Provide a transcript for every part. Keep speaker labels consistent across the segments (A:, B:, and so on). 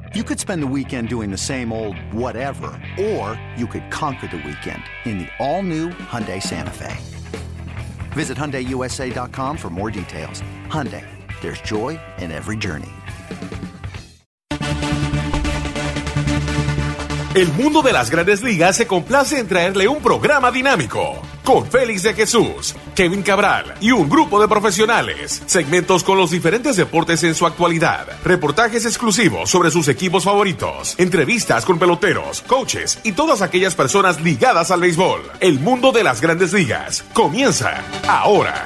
A: You could spend the weekend doing the same old whatever, or you could conquer the weekend in the all-new Hyundai Santa Fe. Visit HyundaiUSA.com for more details. Hyundai, there's joy in every journey.
B: El mundo de las Grandes Ligas se complace en traerle un programa dinámico, con Félix de Jesús, Kevin Cabral y un grupo de profesionales. Segmentos con los diferentes deportes en su actualidad, reportajes exclusivos sobre sus equipos favoritos, entrevistas con peloteros, coaches y todas aquellas personas ligadas al béisbol. El mundo de las Grandes Ligas comienza ahora.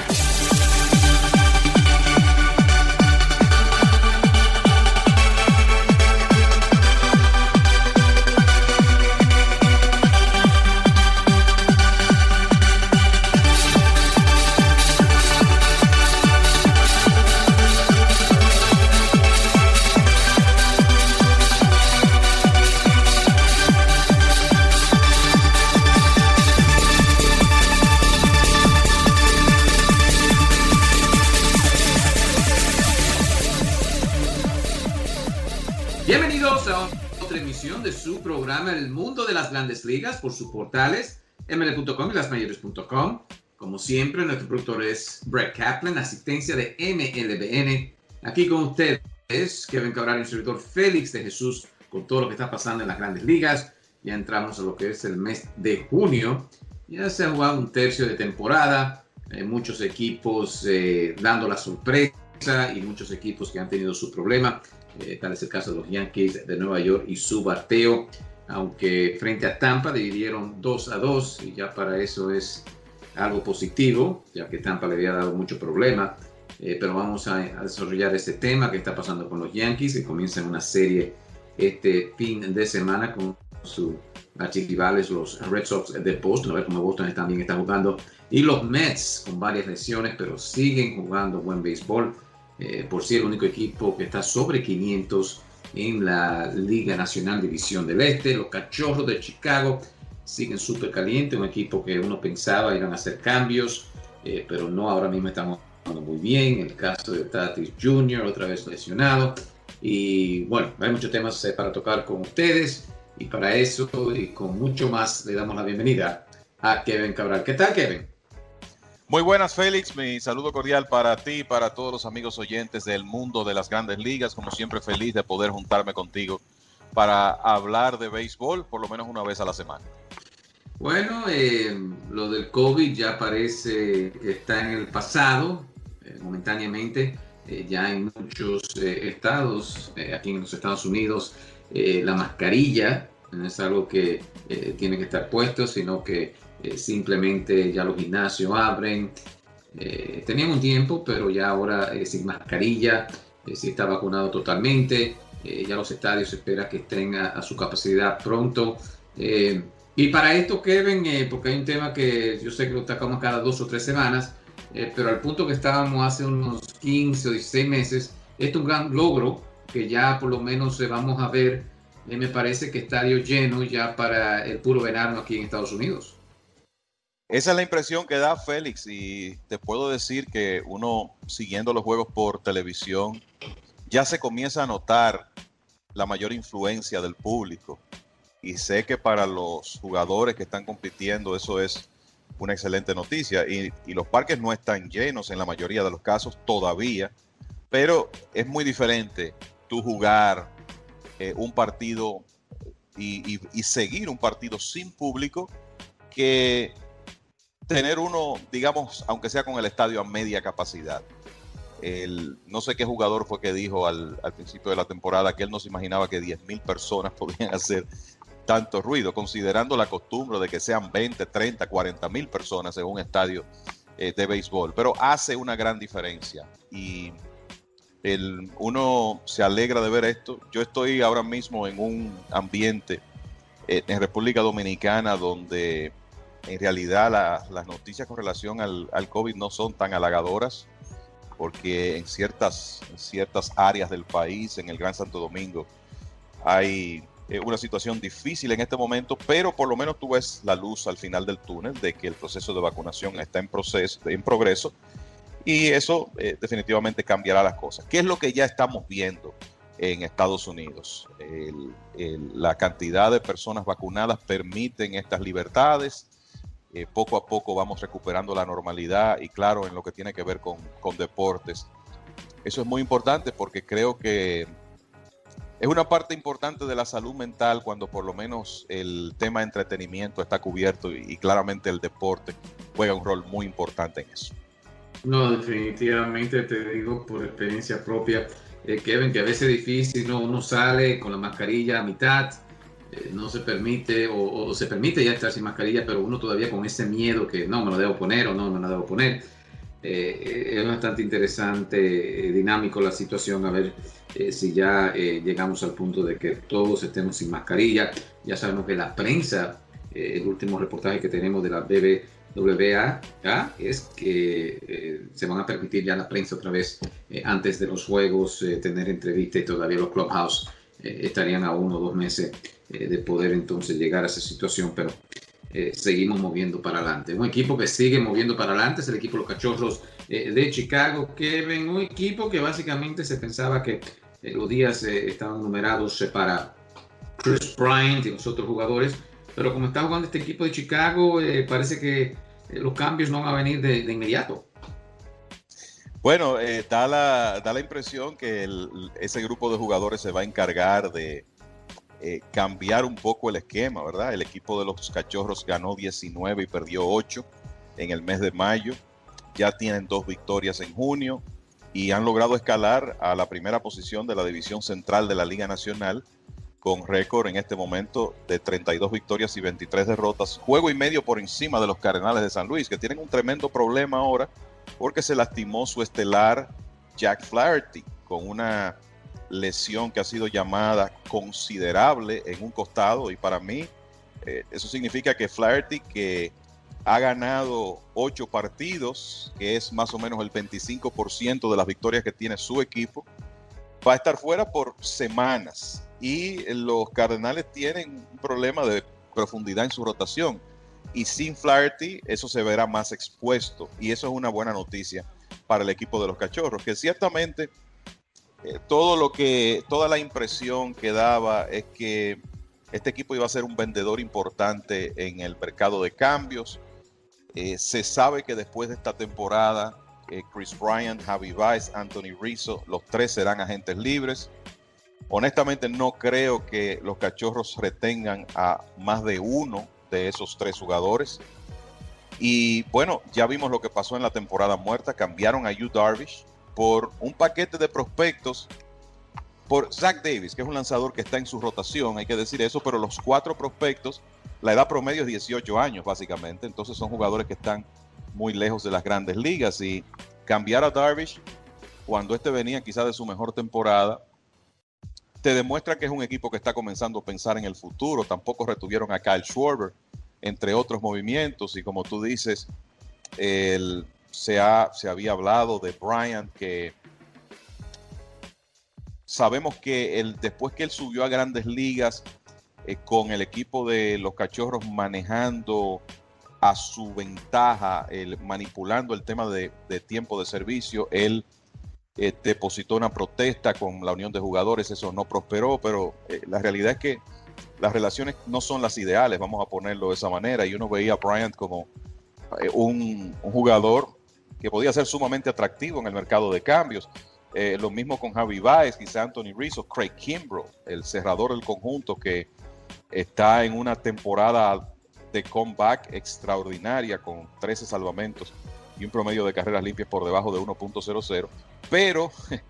C: Bienvenidos a otra emisión de su programa El Mundo de las Grandes Ligas por sus portales ml.com y lasmayores.com. Como siempre, nuestro productor es Brett Kaplan, asistencia de MLBN. Aquí con ustedes, Kevin Cabral y un servidor Félix de Jesús, con todo lo que está pasando en las Grandes Ligas. Ya entramos a lo que es el mes de junio. Ya se ha jugado un tercio de temporada. Muchos equipos dando la sorpresa y muchos equipos que han tenido su problema. Tal es el caso de los Yankees de Nueva York y su bateo, aunque frente a Tampa dividieron 2-2 y ya para eso es algo positivo, ya que Tampa le había dado mucho problema. Pero vamos a desarrollar este tema que está pasando con los Yankees, que comienzan una serie este fin de semana con sus archirrivales, los Red Sox de Boston. A ver cómo Boston también está jugando, y los Mets con varias lesiones, pero siguen jugando buen béisbol. Por sí, el único equipo que está sobre 500 en la Liga Nacional División del Este. Los Cachorros de Chicago siguen súper calientes, un equipo que uno pensaba iban a hacer cambios, pero no, ahora mismo estamos jugando muy bien. En el caso de Tatis Jr., otra vez lesionado. Y bueno, hay muchos temas para tocar con ustedes, y para eso y con mucho más le damos la bienvenida a Kevin Cabral. ¿Qué tal, Kevin?
D: Muy buenas, Félix. Mi saludo cordial para ti y para todos los amigos oyentes del mundo de las Grandes Ligas. Como siempre, feliz de poder juntarme contigo para hablar de béisbol por lo menos una vez a la semana. Bueno,
C: lo del COVID ya parece que está en el pasado, momentáneamente. Ya en muchos estados, aquí en los Estados Unidos, la mascarilla no es algo que tiene que estar puesto, sino que simplemente ya los gimnasios abren. Tenían un tiempo, pero ya ahora sin mascarilla, si está vacunado totalmente. Ya los estadios se espera que estén a su capacidad pronto. Y para esto, Kevin, porque hay un tema que yo sé que lo tocamos cada 2 o 3 semanas, pero al punto que estábamos hace unos 15 o 16 meses, esto es un gran logro que ya por lo menos vamos a ver, me parece que estadios llenos ya para el puro verano aquí en Estados Unidos.
D: Esa es la impresión que da, Félix, y te puedo decir que uno, siguiendo los juegos por televisión, ya se comienza a notar la mayor influencia del público, y sé que para los jugadores que están compitiendo eso es una excelente noticia, y los parques no están llenos en la mayoría de los casos todavía, pero es muy diferente tú jugar un partido y seguir un partido sin público que tener uno, digamos, aunque sea con el estadio a media capacidad. No sé qué jugador fue que dijo al principio de la temporada que él no se imaginaba que 10,000 personas podían hacer tanto ruido, considerando la costumbre de que sean 20, 30, 40,000 personas en un estadio de béisbol. Pero hace una gran diferencia y uno se alegra de ver esto. Yo estoy ahora mismo en un ambiente en República Dominicana donde en realidad las noticias con relación al COVID no son tan halagadoras, porque en ciertas áreas del país, en el Gran Santo Domingo, hay una situación difícil en este momento, pero por lo menos tú ves la luz al final del túnel de que el proceso de vacunación está en progreso, y eso definitivamente cambiará las cosas. ¿Qué es lo que ya estamos viendo en Estados Unidos. La cantidad de personas vacunadas permiten estas libertades. Poco a poco vamos recuperando la normalidad y claro, en lo que tiene que ver con deportes. Eso es muy importante porque creo que es una parte importante de la salud mental cuando por lo menos el tema de entretenimiento está cubierto y claramente el deporte juega un rol muy importante en eso.
C: No, definitivamente te digo por experiencia propia, Kevin, que a veces es difícil, ¿no? Uno sale con la mascarilla a mitad, no se permite o se permite ya estar sin mascarilla, pero uno todavía con ese miedo que no me lo debo poner o no me lo debo poner. Es bastante interesante, dinámico la situación, a ver si ya llegamos al punto de que todos estemos sin mascarilla. Ya sabemos que la prensa, el último reportaje que tenemos de la BBVA es que se van a permitir ya la prensa otra vez antes de los juegos tener entrevistas y todavía los clubhouse estarían a 1 o 2 meses de poder entonces llegar a esa situación, pero seguimos moviendo para adelante. Un equipo que sigue moviendo para adelante es el equipo de los Cachorros de Chicago, Kevin, un equipo que básicamente se pensaba que los días estaban numerados para Chris Bryant y los otros jugadores, pero como está jugando este equipo de Chicago, parece que los cambios no van a venir de inmediato.
D: Bueno, da la impresión que ese grupo de jugadores se va a encargar de cambiar un poco el esquema, ¿verdad? El equipo de los Cachorros ganó 19 y perdió 8 en el mes de mayo. Ya tienen 2 victorias en junio y han logrado escalar a la primera posición de la división central de la Liga Nacional con récord en este momento de 32 victorias y 23 derrotas, juego y medio por encima de los Cardenales de San Luis, que tienen un tremendo problema ahora porque se lastimó su estelar Jack Flaherty con una lesión que ha sido llamada considerable en un costado, y para mí eso significa que Flaherty, que ha ganado 8 partidos, que es más o menos el 25% de las victorias que tiene su equipo, va a estar fuera por semanas. Y los Cardenales tienen un problema de profundidad en su rotación. Y sin Flaherty, eso se verá más expuesto. Y eso es una buena noticia para el equipo de los Cachorros, que ciertamente toda la impresión que daba es que este equipo iba a ser un vendedor importante en el mercado de cambios. Se sabe que después de esta temporada, Chris Bryant, Javi Baez, Anthony Rizzo, los 3 serán agentes libres. Honestamente, no creo que los Cachorros retengan a más de uno de esos 3 jugadores. Y bueno, ya vimos lo que pasó en la temporada muerta. Cambiaron a Yu Darvish por un paquete de prospectos, por Zach Davis, que es un lanzador que está en su rotación, hay que decir eso, pero los 4 prospectos, la edad promedio es 18 años básicamente, entonces son jugadores que están muy lejos de las grandes ligas, y cambiar a Darvish cuando venía quizás de su mejor temporada, te demuestra que es un equipo que está comenzando a pensar en el futuro. Tampoco retuvieron a Kyle Schwarber, entre otros movimientos, y como tú dices, se había hablado de Bryant, que sabemos que después que él subió a grandes ligas con el equipo de los Cachorros manejando a su ventaja, manipulando el tema de tiempo de servicio, él depositó una protesta con la unión de jugadores. Eso no prosperó, pero la realidad es que las relaciones no son las ideales, vamos a ponerlo de esa manera, y uno veía a Bryant como un jugador que podía ser sumamente atractivo en el mercado de cambios. Lo mismo con Javi Baez, quizá Anthony Rizzo, Craig Kimbrell, el cerrador del conjunto, que está en una temporada de comeback extraordinaria con 13 salvamentos y un promedio de carreras limpias por debajo de 1.00, pero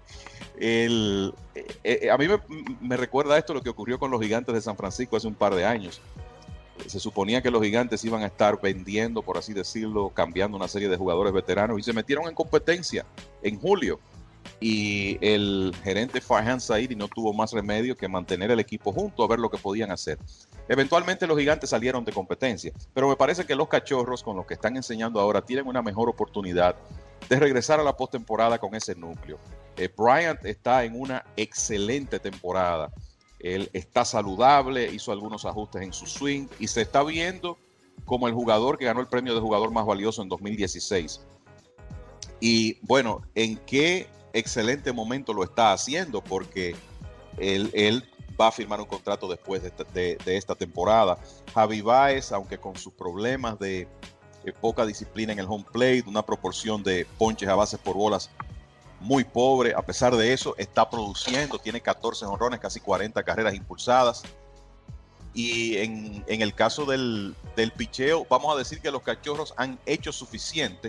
D: a mí me recuerda esto lo que ocurrió con los Gigantes de San Francisco hace un par de años. Se suponía que los Gigantes iban a estar vendiendo, por así decirlo, cambiando una serie de jugadores veteranos, y se metieron en competencia en julio, y el gerente Farhan Zaidi no tuvo más remedio que mantener el equipo junto a ver lo que podían hacer. Eventualmente los Gigantes salieron de competencia, pero me parece que los Cachorros, con lo que están enseñando ahora, tienen una mejor oportunidad de regresar a la postemporada con ese núcleo. Bryant está en una excelente temporada. Él está saludable, hizo algunos ajustes en su swing y se está viendo como el jugador que ganó el premio de jugador más valioso en 2016. Y bueno, ¿en qué excelente momento lo está haciendo? Porque él va a firmar un contrato después de esta temporada. Javi Baez, aunque con sus problemas de poca disciplina en el home plate, una proporción de ponches a bases por bolas muy pobre, a pesar de eso está produciendo, tiene 14 jonrones, casi 40 carreras impulsadas. Y en el caso del picheo, vamos a decir que los Cachorros han hecho suficiente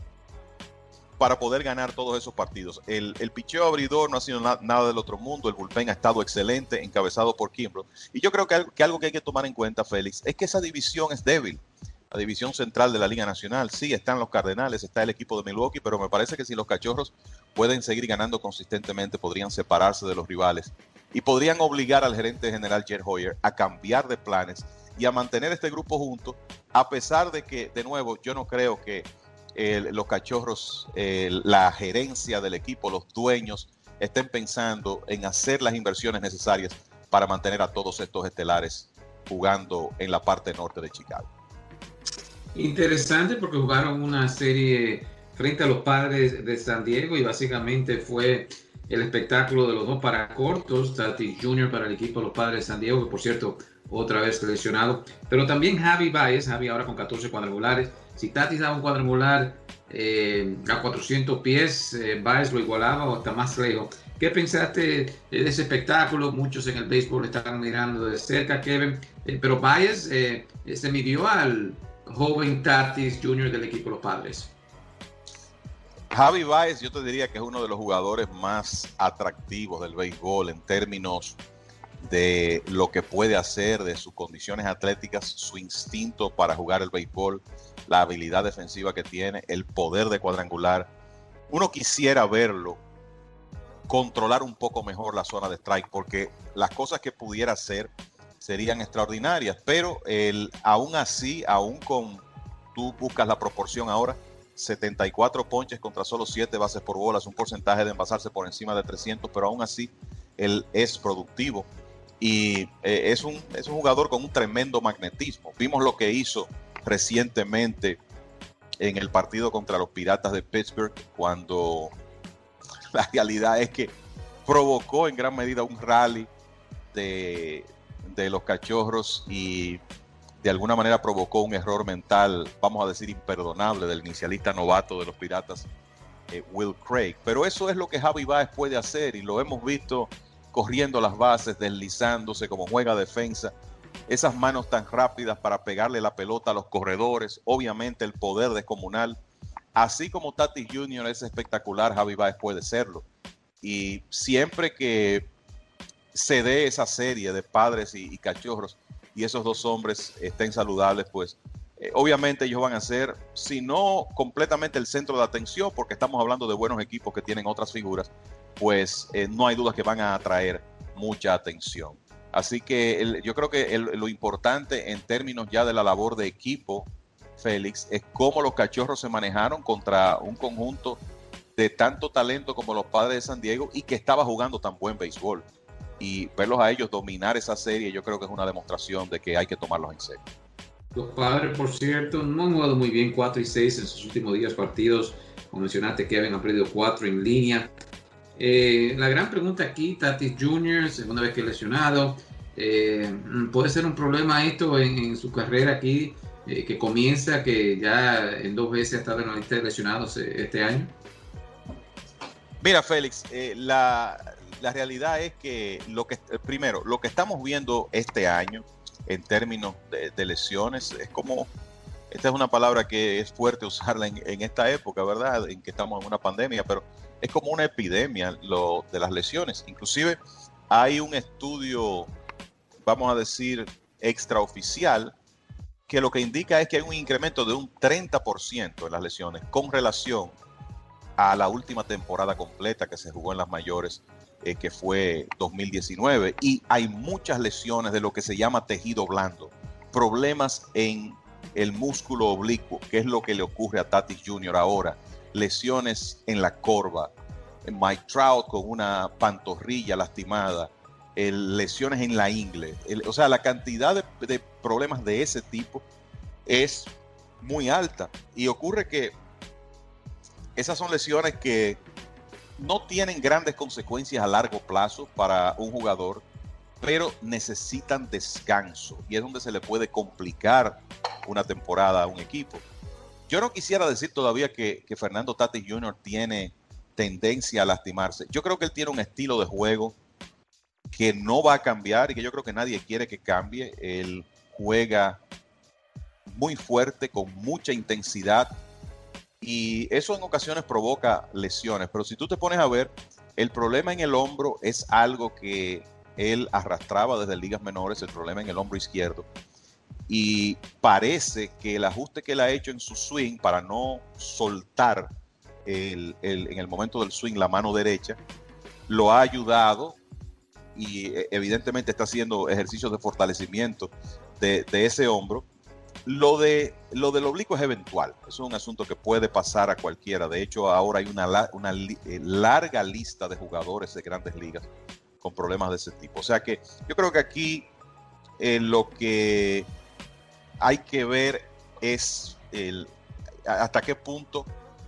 D: para poder ganar todos esos partidos. El picheo abridor no ha sido nada del otro mundo, el bullpen ha estado excelente, encabezado por Kimbrel. Y yo creo que algo que hay que tomar en cuenta, Félix, es que esa división es débil. La división central de la Liga Nacional, sí, están los Cardenales, está el equipo de Milwaukee, pero me parece que si los Cachorros pueden seguir ganando consistentemente, podrían separarse de los rivales y podrían obligar al gerente general Jed Hoyer a cambiar de planes y a mantener este grupo junto, a pesar de que, de nuevo, yo no creo que los Cachorros, la gerencia del equipo, los dueños, estén pensando en hacer las inversiones necesarias para mantener a todos estos estelares jugando en la parte norte de Chicago.
C: Interesante porque jugaron una serie frente a los Padres de San Diego y básicamente fue el espectáculo de los dos paracortos. Tatis Jr. para el equipo de los Padres de San Diego, que por cierto otra vez seleccionado, pero también Javi Baez, Javi ahora con 14 cuadrangulares. Si Tatis daba un cuadrangular a 400 pies, Baez lo igualaba o hasta más lejos. ¿Qué pensaste de ese espectáculo? Muchos en el béisbol estaban mirando de cerca, Kevin, pero Baez se midió al joven Tatis Jr. del equipo de los Padres.
D: Javi Baez, yo te diría que es uno de los jugadores más atractivos del béisbol en términos de lo que puede hacer, de sus condiciones atléticas, su instinto para jugar el béisbol, la habilidad defensiva que tiene, el poder de cuadrangular. Uno quisiera verlo controlar un poco mejor la zona de strike, porque las cosas que pudiera hacer serían extraordinarias, pero aún así, tú buscas la proporción ahora, 74 ponches contra solo 7 bases por bolas, un porcentaje de envasarse por encima de 300, pero aún así él es productivo y es un jugador con un tremendo magnetismo. Vimos lo que hizo recientemente en el partido contra los Piratas de Pittsburgh, cuando la realidad es que provocó en gran medida un rally de los Cachorros y de alguna manera provocó un error mental, vamos a decir, imperdonable del inicialista novato de los Piratas, Will Craig. Pero eso es lo que Javi Baez puede hacer y lo hemos visto corriendo las bases, deslizándose como juega defensa, esas manos tan rápidas para pegarle la pelota a los corredores, obviamente el poder descomunal. Así como Tatis Jr. es espectacular, Javi Baez puede serlo. Y siempre que se dé esa serie de Padres y Cachorros y esos dos hombres estén saludables, pues obviamente ellos van a ser, si no completamente el centro de atención, porque estamos hablando de buenos equipos que tienen otras figuras, pues no hay duda que van a atraer mucha atención. Así que yo creo que lo importante en términos ya de la labor de equipo, Félix, es cómo los Cachorros se manejaron contra un conjunto de tanto talento como los Padres de San Diego y que estaba jugando tan buen béisbol. Y verlos a ellos dominar esa serie, yo creo que es una demostración de que hay que tomarlos en serio.
C: Los Padres, por cierto, no han jugado muy bien, 4-6 en sus últimos 10 partidos. Como mencionaste, Kevin, han perdido 4 en línea. La gran pregunta aquí, Tatis Jr., segunda vez que es lesionado, ¿puede ser un problema esto en su carrera aquí, que comienza, que ya en 2 veces ha estado en la lista de lesionados este año?
D: Mira, Félix, la realidad es que lo que estamos viendo este año en términos de lesiones es como, esta es una palabra que es fuerte usarla en esta época, ¿verdad? En que estamos en una pandemia, pero es como una epidemia lo de las lesiones. Inclusive hay un estudio, vamos a decir, extraoficial, que lo que indica es que hay un incremento de un 30% en las lesiones con relación a la última temporada completa que se jugó en las mayores, que fue 2019, y hay muchas lesiones de lo que se llama tejido blando, problemas en el músculo oblicuo, que es lo que le ocurre a Tatis Jr. ahora, lesiones en la corva, Mike Trout con una pantorrilla lastimada, lesiones en la ingle, o sea, la cantidad de problemas de ese tipo es muy alta, y ocurre que esas son lesiones que no tienen grandes consecuencias a largo plazo para un jugador, pero necesitan descanso y es donde se le puede complicar una temporada a un equipo. Yo no quisiera decir todavía que Fernando Tatis Jr. tiene tendencia a lastimarse. Yo creo que él tiene un estilo de juego que no va a cambiar y que yo creo que nadie quiere que cambie. Él juega muy fuerte, con mucha intensidad, y eso en ocasiones provoca lesiones. Pero si tú te pones a ver, el problema en el hombro es algo que él arrastraba desde ligas menores, el problema en el hombro izquierdo. Y parece que el ajuste que él ha hecho en su swing para no soltar en el momento del swing la mano derecha, lo ha ayudado y evidentemente está haciendo ejercicios de fortalecimiento de ese hombro. Lo del oblicuo es eventual, es un asunto que puede pasar a cualquiera. De hecho, ahora hay una larga lista de jugadores de grandes ligas con problemas de ese tipo. O sea que yo creo que aquí lo que hay que ver es hasta qué punto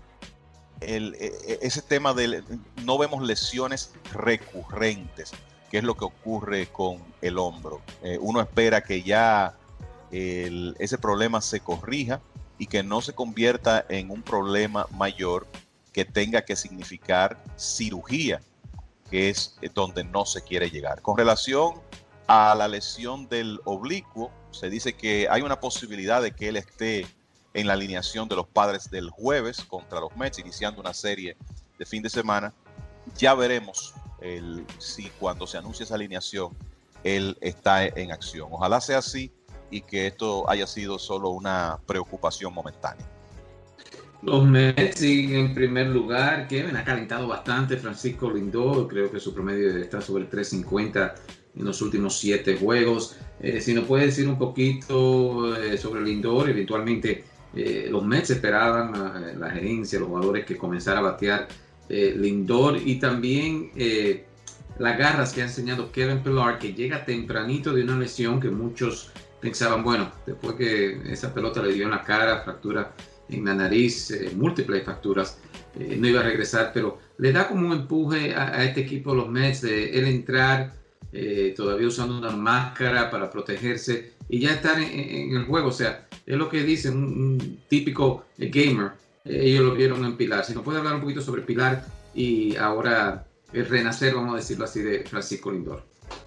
D: ese tema no vemos lesiones recurrentes, que es lo que ocurre con el hombro. Uno espera que ya ese problema se corrija y que no se convierta en un problema mayor que tenga que significar cirugía, que es donde no se quiere llegar. Con relación a la lesión del oblicuo, se dice que hay una posibilidad de que él esté en la alineación de los Padres del jueves contra los Mets, iniciando una serie de fin de semana. Ya veremos si cuando se anuncie esa alineación él está en acción. Ojalá sea así y que esto haya sido solo una preocupación momentánea.
C: Los Mets siguen en primer lugar. Kevin ha calentado bastante. Francisco Lindor, creo que su promedio está sobre 3.50 en los últimos 7 juegos. Si nos puede decir un poquito sobre Lindor, eventualmente los Mets esperaban, la gerencia, los jugadores, que comenzara a batear Lindor, y también las garras que ha enseñado Kevin Pillar, que llega tempranito de una lesión que muchos pensaban, bueno, después que esa pelota le dio en la cara, fractura en la nariz, múltiples fracturas, no iba a regresar, pero le da como un empuje a este equipo de los Mets de él entrar todavía usando una máscara para protegerse y ya estar en el juego. O sea, es lo que dicen, un típico gamer. Ellos lo vieron en Pilar. Si nos puede hablar un poquito sobre Pilar y ahora el renacer, vamos a decirlo así, de Francisco Lindor.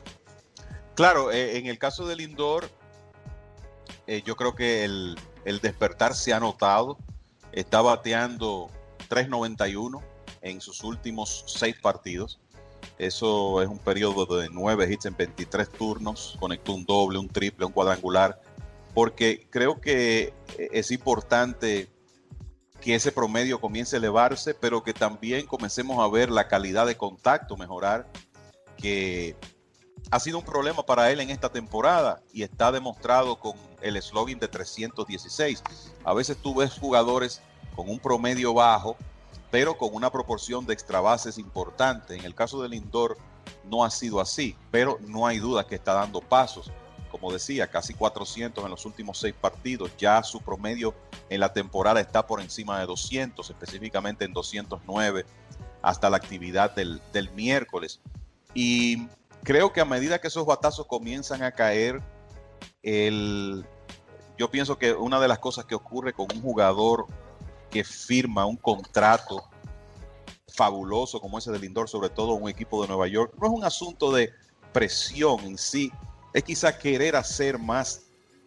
D: Claro, en el caso de Lindor, yo creo que el despertar se ha notado. Está bateando 3.91 en sus últimos 6 partidos. Eso es un periodo de 9 hits en 23 turnos. Conectó un doble, un triple, un cuadrangular. Porque creo que es importante que ese promedio comience a elevarse, pero que también comencemos a ver la calidad de contacto mejorar, que ha sido un problema para él en esta temporada y está demostrado con el slugging de 316. A veces tú ves jugadores con un promedio bajo, pero con una proporción de extra bases importante. En el caso de Lindor no ha sido así, pero no hay duda que está dando pasos. Como decía, casi 400 en los últimos 6 partidos. Ya su promedio en la temporada está por encima de 200, específicamente en 209 hasta la actividad del miércoles. Y creo que a medida que esos batazos comienzan a caer, yo pienso que una de las cosas que ocurre con un jugador que firma un contrato fabuloso como ese de Lindor, sobre todo un equipo de Nueva York, no es un asunto de presión en sí, es quizá querer hacer más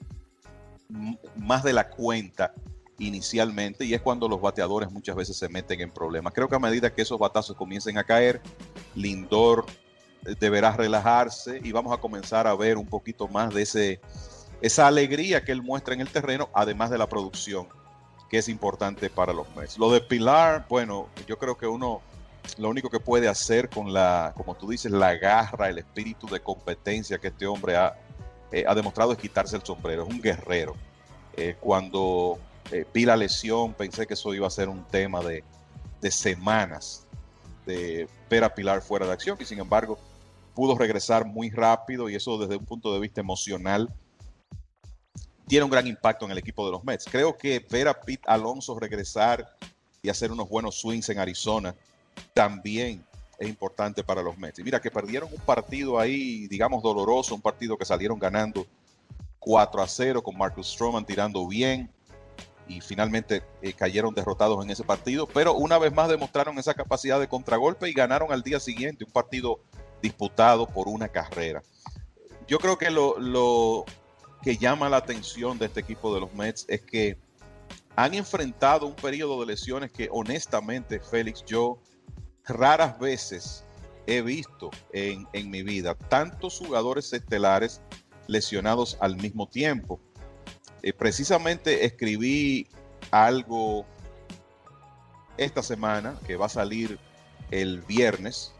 D: de la cuenta inicialmente, y es cuando los bateadores muchas veces se meten en problemas. Creo que a medida que esos batazos comiencen a caer, Lindor deberá relajarse y vamos a comenzar a ver un poquito más de esa alegría que él muestra en el terreno, además de la producción, que es importante para los Mets. Lo de Pilar, bueno, yo creo que lo único que puede hacer con como tú dices, la garra, el espíritu de competencia que este hombre ha demostrado es quitarse el sombrero. Es un guerrero. Cuando vi la lesión, pensé que eso iba a ser un tema de semanas de ver a Pilar fuera de acción, y sin embargo pudo regresar muy rápido, y eso desde un punto de vista emocional tiene un gran impacto en el equipo de los Mets. Creo que ver a Pete Alonso regresar y hacer unos buenos swings en Arizona también es importante para los Mets. Y mira que perdieron un partido ahí, digamos, doloroso, un partido que salieron ganando 4-0 con Marcus Stroman tirando bien y finalmente cayeron derrotados en ese partido, pero una vez más demostraron esa capacidad de contragolpe y ganaron al día siguiente un partido disputado por una carrera. Yo creo que lo que llama la atención de este equipo de los Mets es que han enfrentado un periodo de lesiones que honestamente, Félix, yo raras veces he visto en mi vida tantos jugadores estelares lesionados al mismo tiempo. Precisamente escribí algo esta semana que va a salir el viernes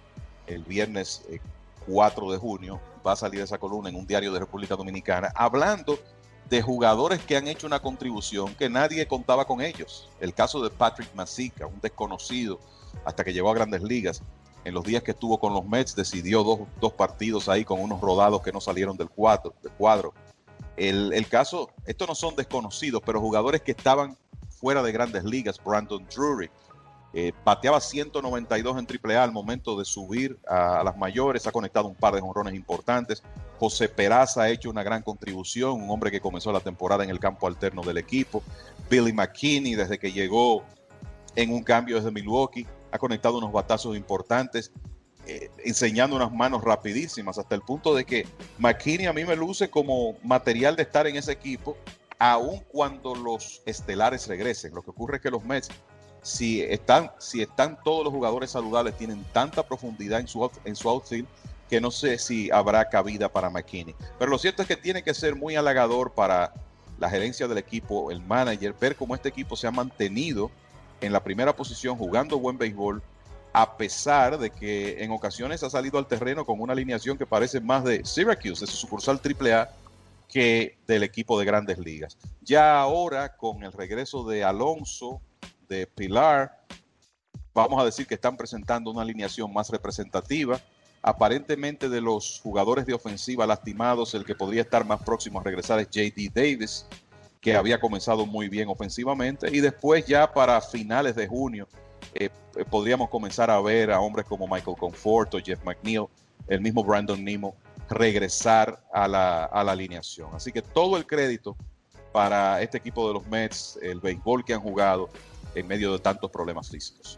D: 4 de junio, va a salir esa columna en un diario de República Dominicana, hablando de jugadores que han hecho una contribución que nadie contaba con ellos. El caso de Patrick Mazeika, un desconocido hasta que llegó a Grandes Ligas. En los días que estuvo con los Mets decidió dos partidos ahí con unos rodados que no salieron del cuadro. El caso, estos no son desconocidos, pero jugadores que estaban fuera de Grandes Ligas. Brandon Drury bateaba 192 en AAA al momento de subir a las mayores, ha conectado un par de jonrones importantes. José Peraza ha hecho una gran contribución, un hombre que comenzó la temporada en el campo alterno del equipo. Billy McKinney, desde que llegó en un cambio desde Milwaukee, ha conectado unos batazos importantes, enseñando unas manos rapidísimas, hasta el punto de que McKinney a mí me luce como material de estar en ese equipo, aun cuando los estelares regresen. Lo que ocurre es que los Mets, si están todos los jugadores saludables, tienen tanta profundidad en su outfield que no sé si habrá cabida para McKinney. Pero lo cierto es que tiene que ser muy halagador para la gerencia del equipo, el manager, ver cómo este equipo se ha mantenido en la primera posición jugando buen béisbol, a pesar de que en ocasiones ha salido al terreno con una alineación que parece más de Syracuse, de su sucursal AAA, que del equipo de Grandes Ligas. Ya ahora, con el regreso de Alonso, de Pilar, vamos a decir que están presentando una alineación más representativa. Aparentemente, de los jugadores de ofensiva lastimados, el que podría estar más próximo a regresar es J.D. Davis, que había comenzado muy bien ofensivamente, y después ya para finales de junio podríamos comenzar a ver a hombres como Michael Conforto, Jeff McNeil, el mismo Brandon Nimmo regresar a la alineación. Así que todo el crédito para este equipo de los Mets, el béisbol que han jugado en medio de tantos problemas físicos.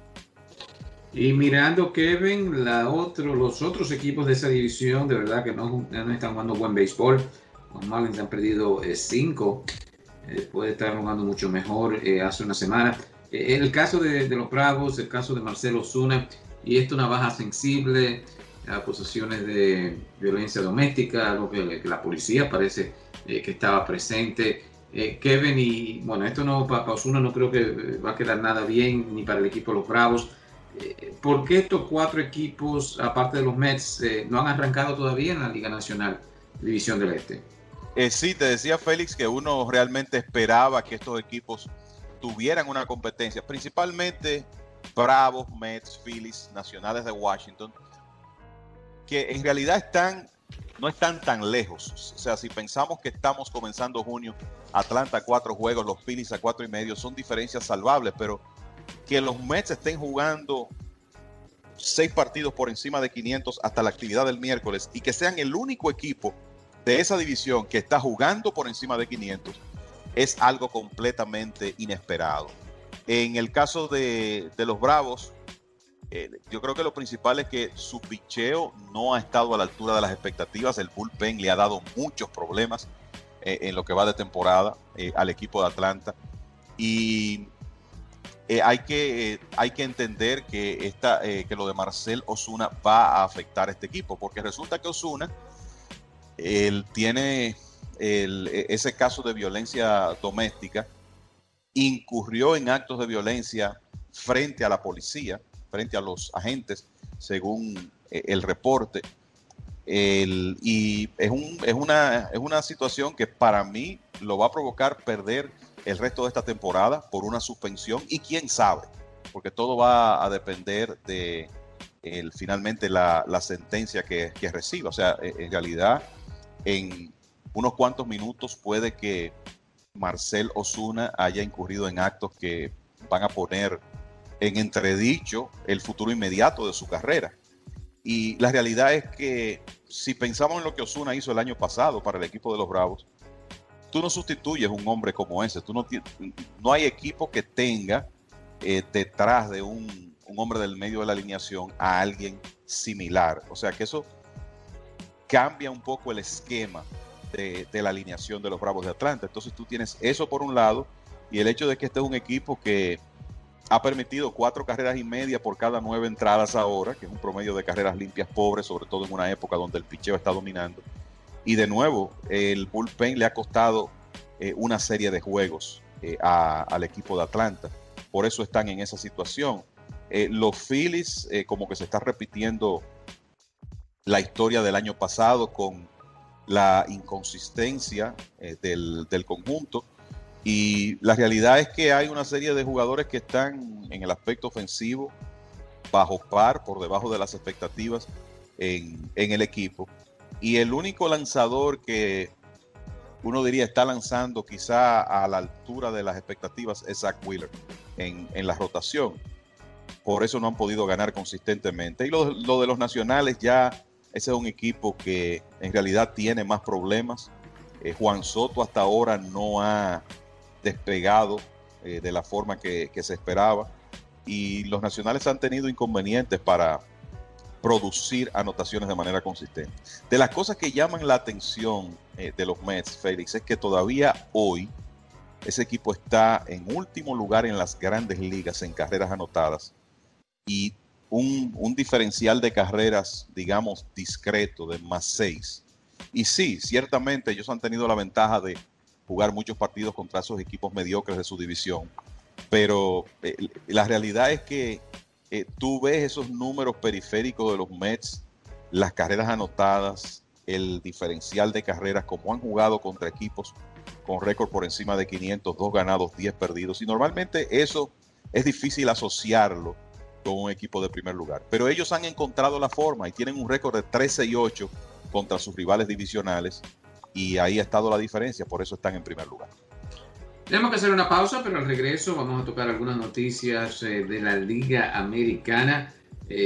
C: Y mirando, Kevin, los otros equipos de esa división, de verdad que no están jugando buen béisbol. Los Marlins han perdido 5. Puede estar jugando mucho mejor hace una semana. El caso de los Bravos, el caso de Marcell Ozuna, y esto una baja sensible, acusaciones de violencia doméstica, algo que la policía parece que estaba presente. Kevin, y bueno, esto no para Ozuna no creo que va a quedar nada bien, ni para el equipo de los Bravos. ¿Por qué estos 4 equipos, aparte de los Mets, no han arrancado todavía en la Liga Nacional, División del Este?
D: Sí, te decía Félix que uno realmente esperaba que estos equipos tuvieran una competencia, principalmente Bravos, Mets, Phillies, Nacionales de Washington, que en realidad no están tan lejos. O sea, si pensamos que estamos comenzando junio, Atlanta 4 juegos, los Phillies a 4.5, son diferencias salvables, pero que los Mets estén jugando 6 partidos por encima de 500 hasta la actividad del miércoles y que sean el único equipo de esa división que está jugando por encima de 500 es algo completamente inesperado. En el caso de los Bravos, yo creo que lo principal es que su picheo no ha estado a la altura de las expectativas. El bullpen le ha dado muchos problemas en lo que va de temporada al equipo de Atlanta, y hay que entender que lo de Marcell Ozuna va a afectar a este equipo, porque resulta que Ozuna él tiene ese caso de violencia doméstica, incurrió en actos de violencia frente a la policía, frente a los agentes, según el reporte. Y es una situación que para mí lo va a provocar perder el resto de esta temporada por una suspensión, y quién sabe, porque todo va a depender de finalmente la sentencia que reciba. O sea, en realidad, en unos cuantos minutos puede que Marcell Ozuna haya incurrido en actos que van a poner en entredicho el futuro inmediato de su carrera. Y la realidad es que si pensamos en lo que Ozuna hizo el año pasado para el equipo de los Bravos, tú no sustituyes un hombre como ese. No hay equipo que tenga detrás de un hombre del medio de la alineación a alguien similar. O sea que eso cambia un poco el esquema de la alineación de los Bravos de Atlanta. Entonces tú tienes eso por un lado, y el hecho de que este es un equipo que ha permitido 4 carreras y media por cada 9 entradas ahora, que es un promedio de carreras limpias pobres, sobre todo en una época donde el picheo está dominando. Y de nuevo, el bullpen le ha costado una serie de juegos al equipo de Atlanta. Por eso están en esa situación. Los Phillies, como que se está repitiendo la historia del año pasado con la inconsistencia del conjunto. Y la realidad es que hay una serie de jugadores que están en el aspecto ofensivo bajo par, por debajo de las expectativas en el equipo. Y el único lanzador que uno diría está lanzando quizá a la altura de las expectativas es Zach Wheeler en la rotación. Por eso no han podido ganar consistentemente. Y lo de los nacionales, ya ese es un equipo que en realidad tiene más problemas. Juan Soto hasta ahora no ha despegado de la forma que se esperaba, y los nacionales han tenido inconvenientes para producir anotaciones de manera consistente. De las cosas que llaman la atención de los Mets, Félix, es que todavía hoy ese equipo está en último lugar en las grandes ligas en carreras anotadas, y un diferencial de carreras, digamos, discreto de +6. Y sí, ciertamente ellos han tenido la ventaja de jugar muchos partidos contra esos equipos mediocres de su división, pero la realidad es que tú ves esos números periféricos de los Mets, las carreras anotadas, el diferencial de carreras, como han jugado contra equipos con récord por encima de 500, 2 ganados, 10 perdidos, y normalmente eso es difícil asociarlo con un equipo de primer lugar, pero ellos han encontrado la forma y tienen un récord de 13-8 contra sus rivales divisionales, y ahí ha estado la diferencia, por eso están en primer lugar.
C: Tenemos que hacer una pausa, pero al regreso vamos a tocar algunas noticias de la Liga Americana.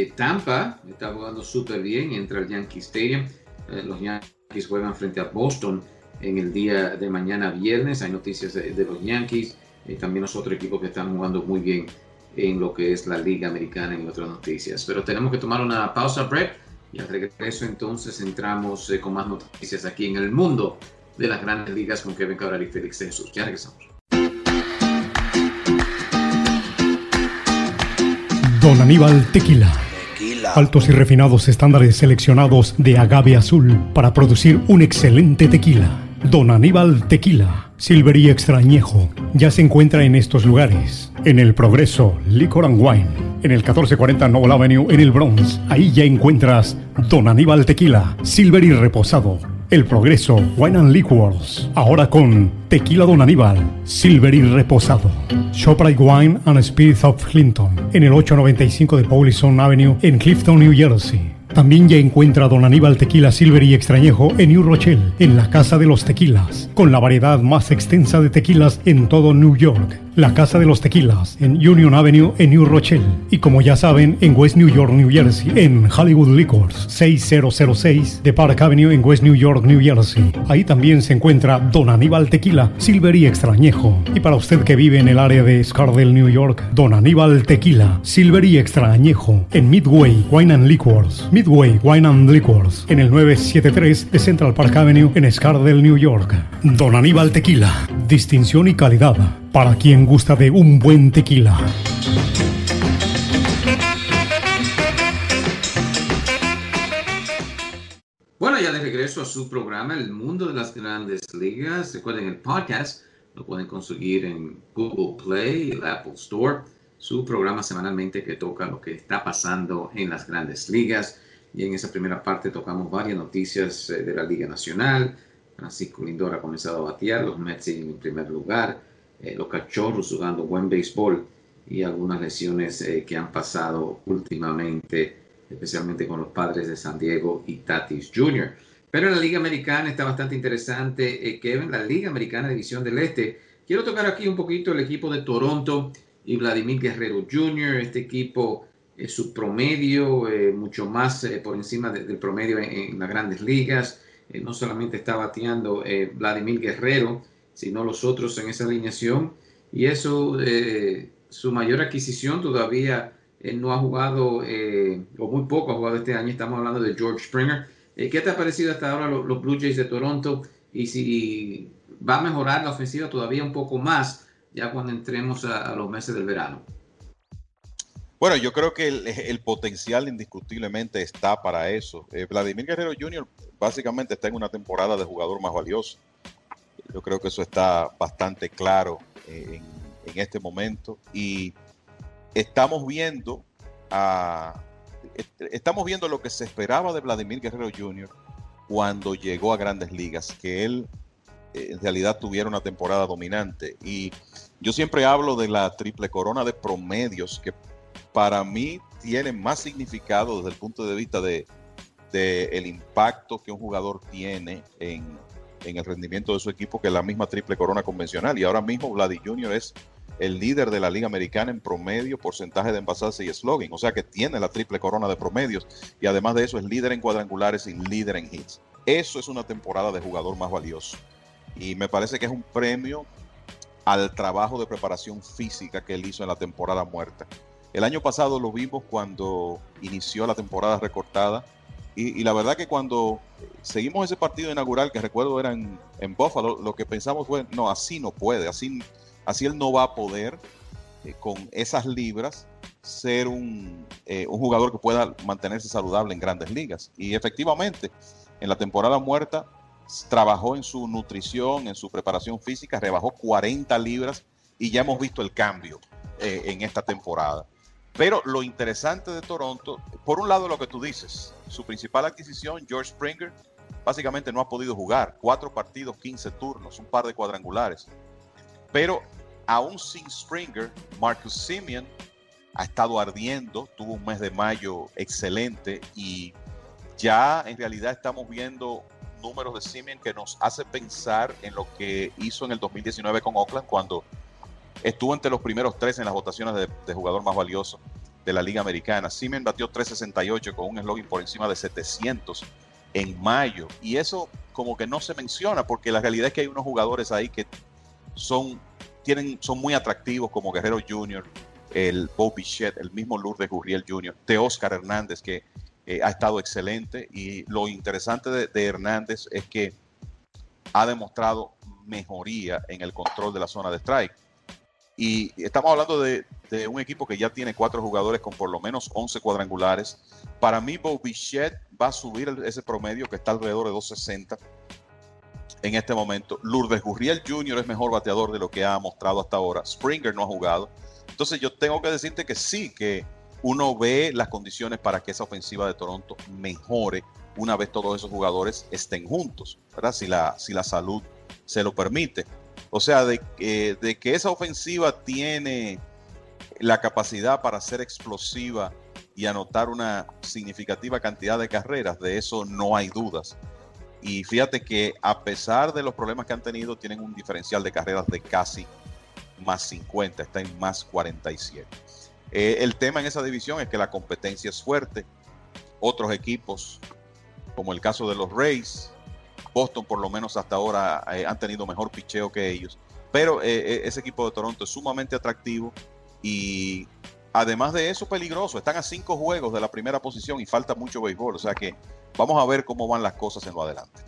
C: Tampa está jugando súper bien, entra al Yankee Stadium. Los Yankees juegan frente a Boston en el día de mañana viernes. Hay noticias de los Yankees, también los otros equipos que están jugando muy bien en lo que es la Liga Americana y otras noticias. Pero tenemos que tomar una pausa, break. Y al regreso entonces entramos con más noticias aquí en el mundo de las grandes ligas con Kevin Cabral y Félix de Jesús. Ya regresamos.
E: Don Aníbal Tequila. Altos y refinados estándares seleccionados de agave azul para producir un excelente tequila. Don Aníbal Tequila, Silver y Extra Añejo, ya se encuentra en estos lugares. En El Progreso, Liquor and Wine, en el 1440 Noble Avenue en el Bronx. Ahí ya encuentras Don Aníbal Tequila, Silver y Reposado. El Progreso, Wine and Liquors, ahora con Tequila Don Aníbal, Silver y Reposado. ShopRite Wine and Spirits of Clinton, en el 895 de Paulison Avenue en Clifton, New Jersey. También ya encuentra Don Aníbal Tequila Silver y Extrañejo en New Rochelle, en la Casa de los Tequilas, con la variedad más extensa de tequilas en todo New York. La Casa de los Tequilas en Union Avenue en New Rochelle, y como ya saben, en West New York, New Jersey, en Hollywood Liquors, 6006 de Park Avenue en West New York, New Jersey. Ahí también se encuentra Don Aníbal Tequila Silver y Extrañejo. Y para usted que vive en el área de Scardale, New York, Don Aníbal Tequila Silver y Extrañejo en Midway Wine and Liquors. Midway Wine and Liquors en el 973 de Central Park Avenue en Scardale, New York. Don Aníbal Tequila, distinción y calidad para quien gusta de un buen tequila.
C: Bueno, ya de regreso a su programa El Mundo de las Grandes Ligas. Recuerden, el podcast lo pueden conseguir en Google Play, el Apple Store. Su programa semanalmente que toca lo que está pasando en las Grandes Ligas. Y en esa primera parte tocamos varias noticias de la Liga Nacional. Francisco Lindor ha comenzado a batear, los Mets siguen en primer lugar. Los Cachorros jugando buen béisbol y algunas lesiones que han pasado últimamente, especialmente con los Padres de San Diego y Tatis Jr. Pero la Liga Americana está bastante interesante, Kevin, la Liga Americana División del Este. Quiero tocar aquí un poquito el equipo de Toronto y Vladimir Guerrero Jr. Este equipo, su promedio, mucho más por encima del promedio en las grandes ligas. No solamente está bateando Vladimir Guerrero, sino los otros en esa alineación. Y eso, su mayor adquisición todavía no ha jugado, o muy poco ha jugado este año. Estamos hablando de George Springer. ¿Qué te ha parecido hasta ahora los Blue Jays de Toronto? Y si va a mejorar la ofensiva todavía un poco más ya cuando entremos a los meses del verano.
D: Bueno, yo creo que el potencial indiscutiblemente está para eso. Vladimir Guerrero Jr. básicamente está en una temporada de jugador más valioso. Yo creo que eso está bastante claro en este momento. Y estamos viendo lo que se esperaba de Vladimir Guerrero Jr. cuando llegó a Grandes Ligas, que él en realidad tuviera una temporada dominante. Y yo siempre hablo de la triple corona de promedios, que para mí tiene más significado desde el punto de vista de el impacto que un jugador tiene en el rendimiento de su equipo que la misma triple corona convencional. Y ahora mismo Vladdy Jr. es el líder de la Liga Americana en promedio, porcentaje de envasarse y slugging. O sea que tiene la triple corona de promedios y además de eso es líder en cuadrangulares y líder en hits. Eso es una temporada de jugador más valioso. Y me parece que es un premio al trabajo de preparación física que él hizo en la temporada muerta. El año pasado lo vimos cuando inició la temporada recortada y la verdad que cuando seguimos ese partido inaugural, que recuerdo era en Buffalo, lo que pensamos fue, no, así no puede, así él no va a poder con esas libras ser un jugador que pueda mantenerse saludable en Grandes Ligas. Y efectivamente, en la temporada muerta trabajó en su nutrición, en su preparación física, rebajó 40 libras y ya hemos visto el cambio en esta temporada. Pero lo interesante de Toronto, por un lado lo que tú dices, su principal adquisición, George Springer, básicamente no ha podido jugar. 4 partidos, 15 turnos, un par de cuadrangulares. Pero aún sin Springer, Marcus Semien ha estado ardiendo, tuvo un mes de mayo excelente y ya en realidad estamos viendo números de Semien que nos hace pensar en lo que hizo en el 2019 con Oakland cuando estuvo entre los primeros 3 en las votaciones de jugador más valioso de la Liga Americana. Semien batió 368 con un slugging por encima de 700 en mayo. Y eso como que no se menciona porque la realidad es que hay unos jugadores ahí que son muy atractivos como Guerrero Jr., el Bo Bichette, el mismo Lourdes Gurriel Jr., Teóscar Hernández que ha estado excelente. Y lo interesante de Hernández es que ha demostrado mejoría en el control de la zona de strike. Y estamos hablando de un equipo que ya tiene 4 jugadores con por lo menos 11 cuadrangulares. Para mí, Bo Bichette va a subir ese promedio que está alrededor de 260 en este momento. Lourdes Gurriel Jr. es mejor bateador de lo que ha mostrado hasta ahora. Springer no ha jugado. Entonces yo tengo que decirte que sí, que uno ve las condiciones para que esa ofensiva de Toronto mejore una vez todos esos jugadores estén juntos, ¿verdad? Si la salud se lo permite. O sea, de que esa ofensiva tiene la capacidad para ser explosiva y anotar una significativa cantidad de carreras, de eso no hay dudas. Y fíjate que a pesar de los problemas que han tenido, tienen un diferencial de carreras de casi más 50, está en más 47. El tema en esa división es que la competencia es fuerte. Otros equipos, como el caso de los Rays, Boston por lo menos hasta ahora han tenido mejor picheo que ellos, pero ese equipo de Toronto es sumamente atractivo y además de eso peligroso. Están a 5 juegos de la primera posición y falta mucho béisbol, o sea que vamos a ver cómo van las cosas en lo adelante.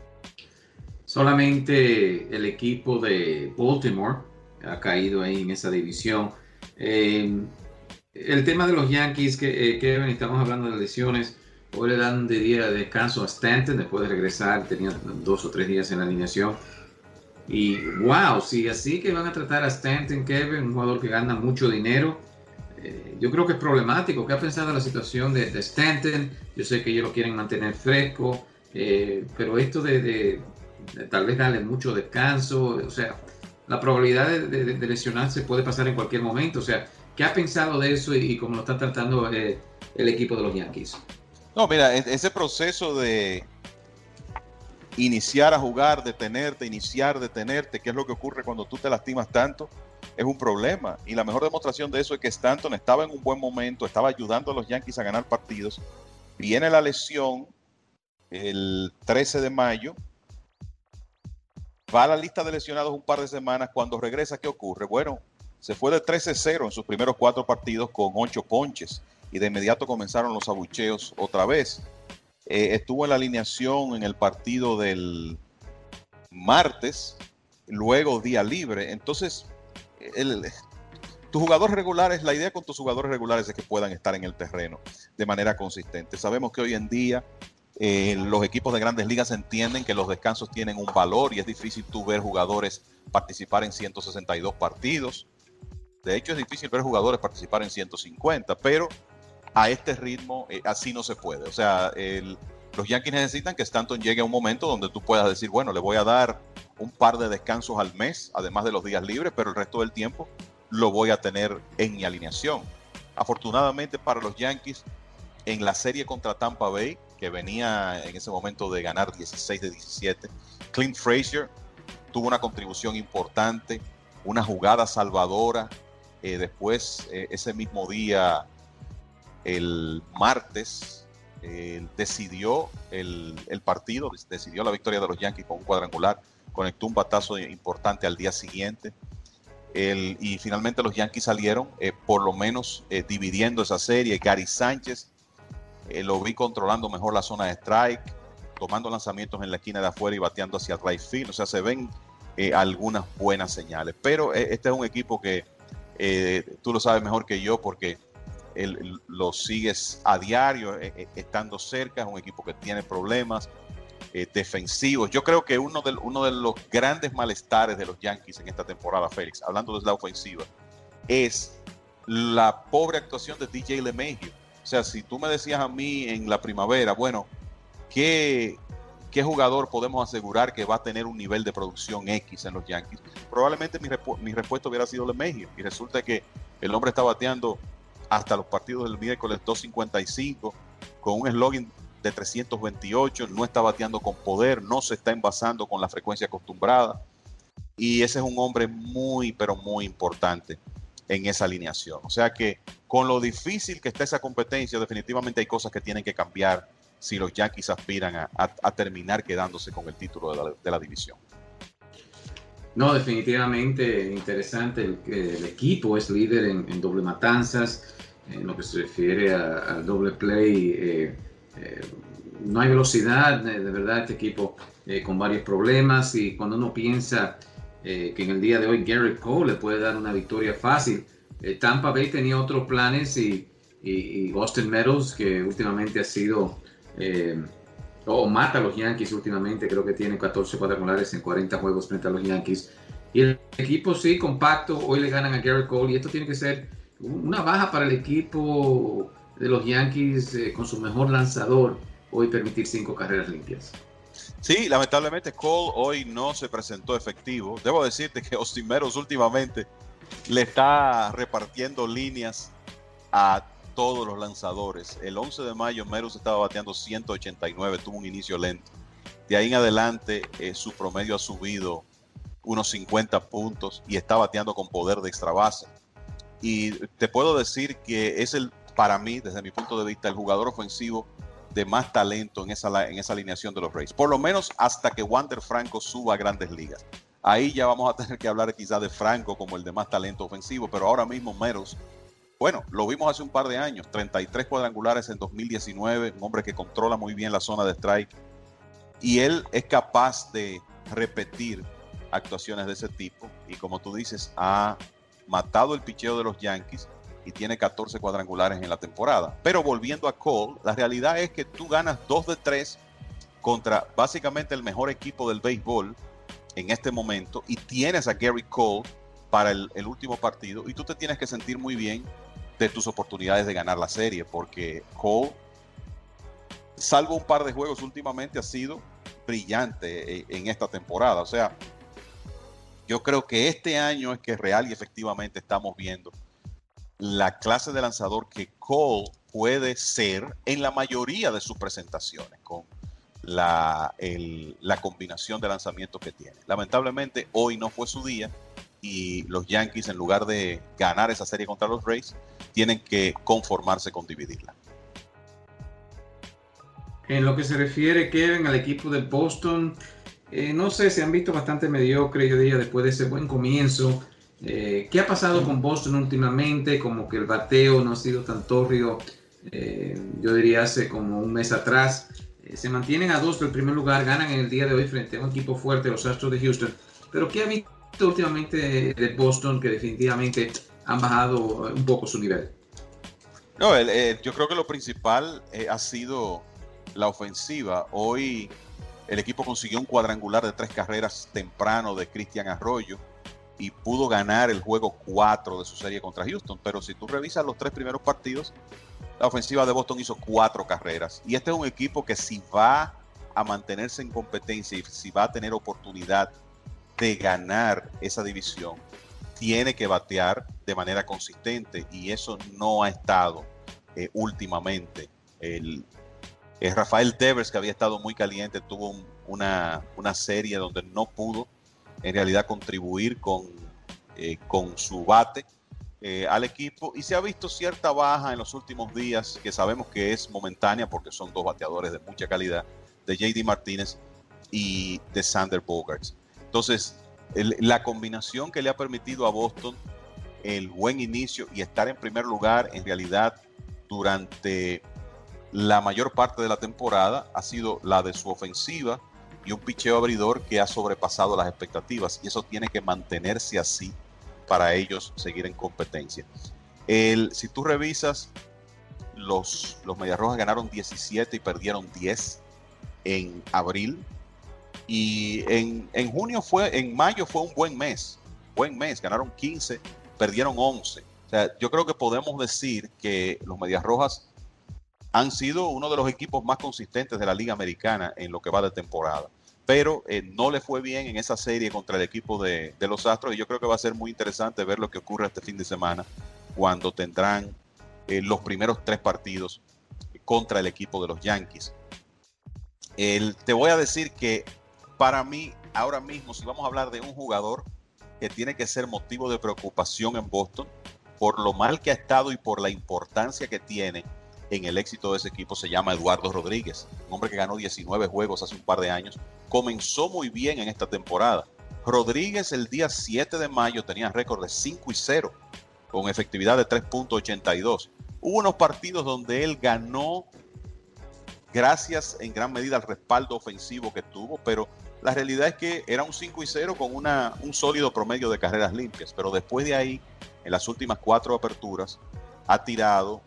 C: Solamente el equipo de Baltimore ha caído ahí en esa división. El tema de los Yankees, Kevin, estamos hablando de lesiones. Hoy le dan de día de descanso a Stanton después de regresar. Tenía 2 o 3 días en la alineación. Y wow, si así que van a tratar a Stanton, Kevin, un jugador que gana mucho dinero, yo creo que es problemático. ¿Qué ha pensado la situación de Stanton? Yo sé que ellos lo quieren mantener fresco, pero esto de tal vez darle mucho descanso, o sea, la probabilidad de lesionarse puede pasar en cualquier momento. O sea, ¿qué ha pensado de eso y cómo lo está tratando el equipo de los Yankees?
D: No, mira, ese proceso de iniciar a jugar, detenerte, iniciar, detenerte, que es lo que ocurre cuando tú te lastimas tanto, es un problema. Y la mejor demostración de eso es que Stanton estaba en un buen momento, estaba ayudando a los Yankees a ganar partidos. Viene la lesión el 13 de mayo. Va a la lista de lesionados un par de semanas. Cuando regresa, ¿qué ocurre? Bueno, se fue de 13-0 en sus primeros 4 partidos con 8 ponches. Y de inmediato comenzaron los abucheos otra vez. Estuvo en la alineación en el partido del martes, luego día libre. Entonces, tus jugadores regulares, la idea con tus jugadores regulares es que puedan estar en el terreno de manera consistente. Sabemos que hoy en día los equipos de grandes ligas entienden que los descansos tienen un valor y es difícil tú ver jugadores participar en 162 partidos. De hecho, es difícil ver jugadores participar en 150, pero a este ritmo así no se puede. O sea, los Yankees necesitan que Stanton llegue a un momento donde tú puedas decir, bueno, le voy a dar un par de descansos al mes, además de los días libres, pero el resto del tiempo lo voy a tener en mi alineación. Afortunadamente para los Yankees, en la serie contra Tampa Bay, que venía en ese momento de ganar 16 de 17, Clint Frazier tuvo una contribución importante, una jugada salvadora. Después, ese mismo día, el martes, decidió el partido, decidió la victoria de los Yankees con un cuadrangular, conectó un batazo importante al día siguiente. Y finalmente los Yankees salieron por lo menos dividiendo esa serie. Gary Sánchez lo vi controlando mejor la zona de strike, tomando lanzamientos en la esquina de afuera y bateando hacia el right field. O sea, se ven algunas buenas señales, pero este es un equipo que tú lo sabes mejor que yo porque lo sigues a diario, estando cerca. Es un equipo que tiene problemas defensivos. Yo creo que uno de los grandes malestares de los Yankees en esta temporada, Félix, hablando de la ofensiva, es la pobre actuación de DJ LeMahieu. O sea, si tú me decías a mí en la primavera, bueno, ¿qué jugador podemos asegurar que va a tener un nivel de producción X en los Yankees? Probablemente mi respuesta hubiera sido LeMahieu, y resulta que el hombre está bateando hasta los partidos del miércoles 2.55 con un slugging de 328, no está bateando con poder, no se está envasando con la frecuencia acostumbrada, y ese es un hombre muy, pero muy importante en esa alineación. O sea que con lo difícil que está esa competencia, definitivamente hay cosas que tienen que cambiar si los Yankees aspiran a terminar quedándose con el título de la división.
C: No, definitivamente interesante. El equipo es líder en doble matanzas, en lo que se refiere al doble play. No hay velocidad, de verdad este equipo con varios problemas, y cuando uno piensa que en el día de hoy Gerrit Cole le puede dar una victoria fácil, Tampa Bay tenía otros planes y Austin Meadows, que últimamente ha sido mata a los Yankees últimamente, creo que tiene 14 cuadrangulares en 40 juegos frente a los Yankees, y el equipo sí compacto, hoy le ganan a Gerrit Cole, y esto tiene que ser una baja para el equipo de los Yankees con su mejor lanzador, hoy permitir 5 carreras limpias.
D: Sí, lamentablemente Cole hoy no se presentó efectivo. Debo decirte que Austin Meadows últimamente le está repartiendo líneas a todos los lanzadores. El 11 de mayo Meadows estaba bateando 189, tuvo un inicio lento. De ahí en adelante su promedio ha subido unos 50 puntos y está bateando con poder de extra base. Y te puedo decir que es para mí, desde mi punto de vista, el jugador ofensivo de más talento en esa alineación de los Rays. Por lo menos hasta que Wander Franco suba a Grandes Ligas. Ahí ya vamos a tener que hablar quizás de Franco como el de más talento ofensivo, pero ahora mismo Meadows, bueno, lo vimos hace un par de años, 33 cuadrangulares en 2019, un hombre que controla muy bien la zona de strike, y él es capaz de repetir actuaciones de ese tipo, y como tú dices, ha matado el picheo de los Yankees y tiene 14 cuadrangulares en la temporada. Pero volviendo a Cole, la realidad es que tú ganas 2 de 3 contra básicamente el mejor equipo del béisbol en este momento, y tienes a Gerrit Cole para el último partido, y tú te tienes que sentir muy bien de tus oportunidades de ganar la serie, porque Cole, salvo un par de juegos últimamente, ha sido brillante en esta temporada. O sea, yo creo que este año es que real y efectivamente estamos viendo la clase de lanzador que Cole puede ser en la mayoría de sus presentaciones, con la combinación de lanzamientos que tiene. Lamentablemente hoy no fue su día, y los Yankees, en lugar de ganar esa serie contra los Rays, tienen que conformarse con dividirla.
C: En lo que se refiere, Kevin, al equipo de Boston, no sé, se han visto bastante mediocre, yo diría, después de ese buen comienzo. ¿Qué ha pasado con Boston últimamente? Como que el bateo no ha sido tan tórrido, yo diría hace como un mes atrás. Se mantienen a 2 del primer lugar, ganan en el día de hoy frente a un equipo fuerte, los Astros de Houston. Pero ¿qué ha visto últimamente de Boston que definitivamente han bajado un poco su nivel?
D: No, yo creo que lo principal ha sido la ofensiva. Hoy el equipo consiguió un cuadrangular de 3 carreras temprano de Cristian Arroyo y pudo ganar el juego 4 de su serie contra Houston. Pero si tú revisas los 3 primeros partidos, la ofensiva de Boston hizo 4 carreras. Y este es un equipo que, si va a mantenerse en competencia y si va a tener oportunidad de ganar esa división, tiene que batear de manera consistente, y eso no ha estado últimamente. Rafael Devers, que había estado muy caliente, tuvo una serie donde no pudo en realidad contribuir con su bate al equipo, y se ha visto cierta baja en los últimos días, que sabemos que es momentánea porque son 2 bateadores de mucha calidad, de JD Martínez y de Xander Bogaerts. Entonces, la combinación que le ha permitido a Boston el buen inicio y estar en primer lugar en realidad durante la mayor parte de la temporada ha sido la de su ofensiva y un picheo abridor que ha sobrepasado las expectativas, y eso tiene que mantenerse así para ellos seguir en competencia. Si tú revisas, los Medias Rojas ganaron 17 y perdieron 10 en abril, y en mayo fue un buen mes, ganaron 15, perdieron 11. O sea, yo creo que podemos decir que los Medias Rojas han sido uno de los equipos más consistentes de la Liga Americana en lo que va de temporada, pero no le fue bien en esa serie contra el equipo de los Astros, y yo creo que va a ser muy interesante ver lo que ocurre este fin de semana cuando tendrán los primeros 3 partidos contra el equipo de los Yankees. Te voy a decir que para mí, ahora mismo, si vamos a hablar de un jugador que tiene que ser motivo de preocupación en Boston, por lo mal que ha estado y por la importancia que tiene en el éxito de ese equipo, se llama Eduardo Rodríguez, un hombre que ganó 19 juegos hace un par de años. Comenzó muy bien en esta temporada. Rodríguez, el día 7 de mayo tenía récord de 5-0 con efectividad de 3.82. Hubo unos partidos donde él ganó gracias en gran medida al respaldo ofensivo que tuvo, pero la realidad es que era un 5-0 con un sólido promedio de carreras limpias. Pero después de ahí, en las últimas 4 aperturas, ha tirado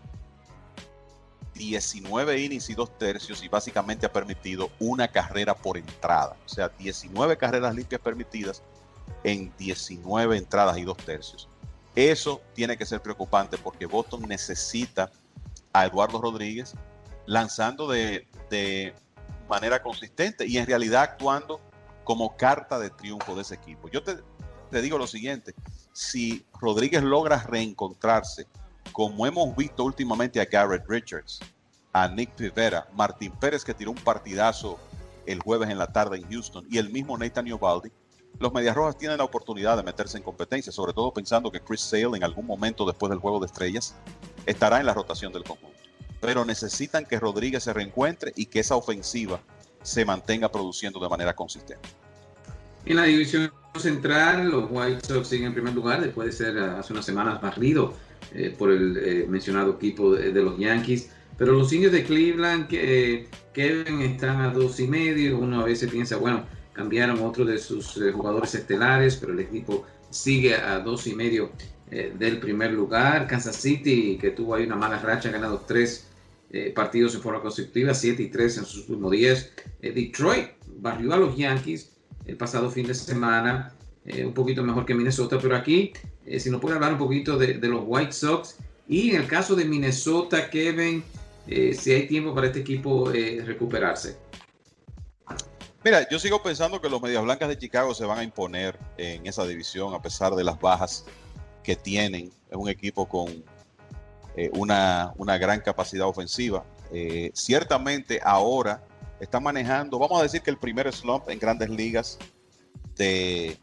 D: 19 innings y 2 tercios y básicamente ha permitido 1 carrera por entrada. O sea, 19 carreras limpias permitidas en 19 entradas y 2 tercios. Eso tiene que ser preocupante porque Boston necesita a Eduardo Rodríguez lanzando de manera consistente y en realidad actuando como carta de triunfo de ese equipo. Yo te digo lo siguiente: si Rodríguez logra reencontrarse, como hemos visto últimamente a Garrett Richards, a Nick Pivetta, Martín Pérez, que tiró un partidazo el jueves en la tarde en Houston, y el mismo Nathan Eovaldi, los Medias Rojas tienen la oportunidad de meterse en competencia, sobre todo pensando que Chris Sale en algún momento después del Juego de Estrellas estará en la rotación del conjunto. Pero necesitan que Rodríguez se reencuentre y que esa ofensiva se mantenga produciendo de manera consistente.
C: En la división central, los White Sox siguen en primer lugar después de ser hace unas semanas barrido por el mencionado equipo de los Yankees. Pero los Indios de Cleveland, Kevin, están a 2.5. Uno a veces piensa, bueno, cambiaron otro de sus jugadores estelares, pero el equipo sigue a 2.5 del primer lugar. Kansas City, que tuvo ahí una mala racha, ha ganado 3 partidos en forma consecutiva, 7-3 en sus últimos 10. Detroit barrió a los Yankees el pasado fin de semana, un poquito mejor que Minnesota, pero aquí, si nos puede hablar un poquito de los White Sox, y en el caso de Minnesota, Kevin, si hay tiempo para este equipo recuperarse.
D: Mira, yo sigo pensando que los Medias Blancas de Chicago se van a imponer en esa división a pesar de las bajas que tienen. Es un equipo con una gran capacidad ofensiva. Ciertamente ahora están manejando, vamos a decir que el primer slump en Grandes Ligas de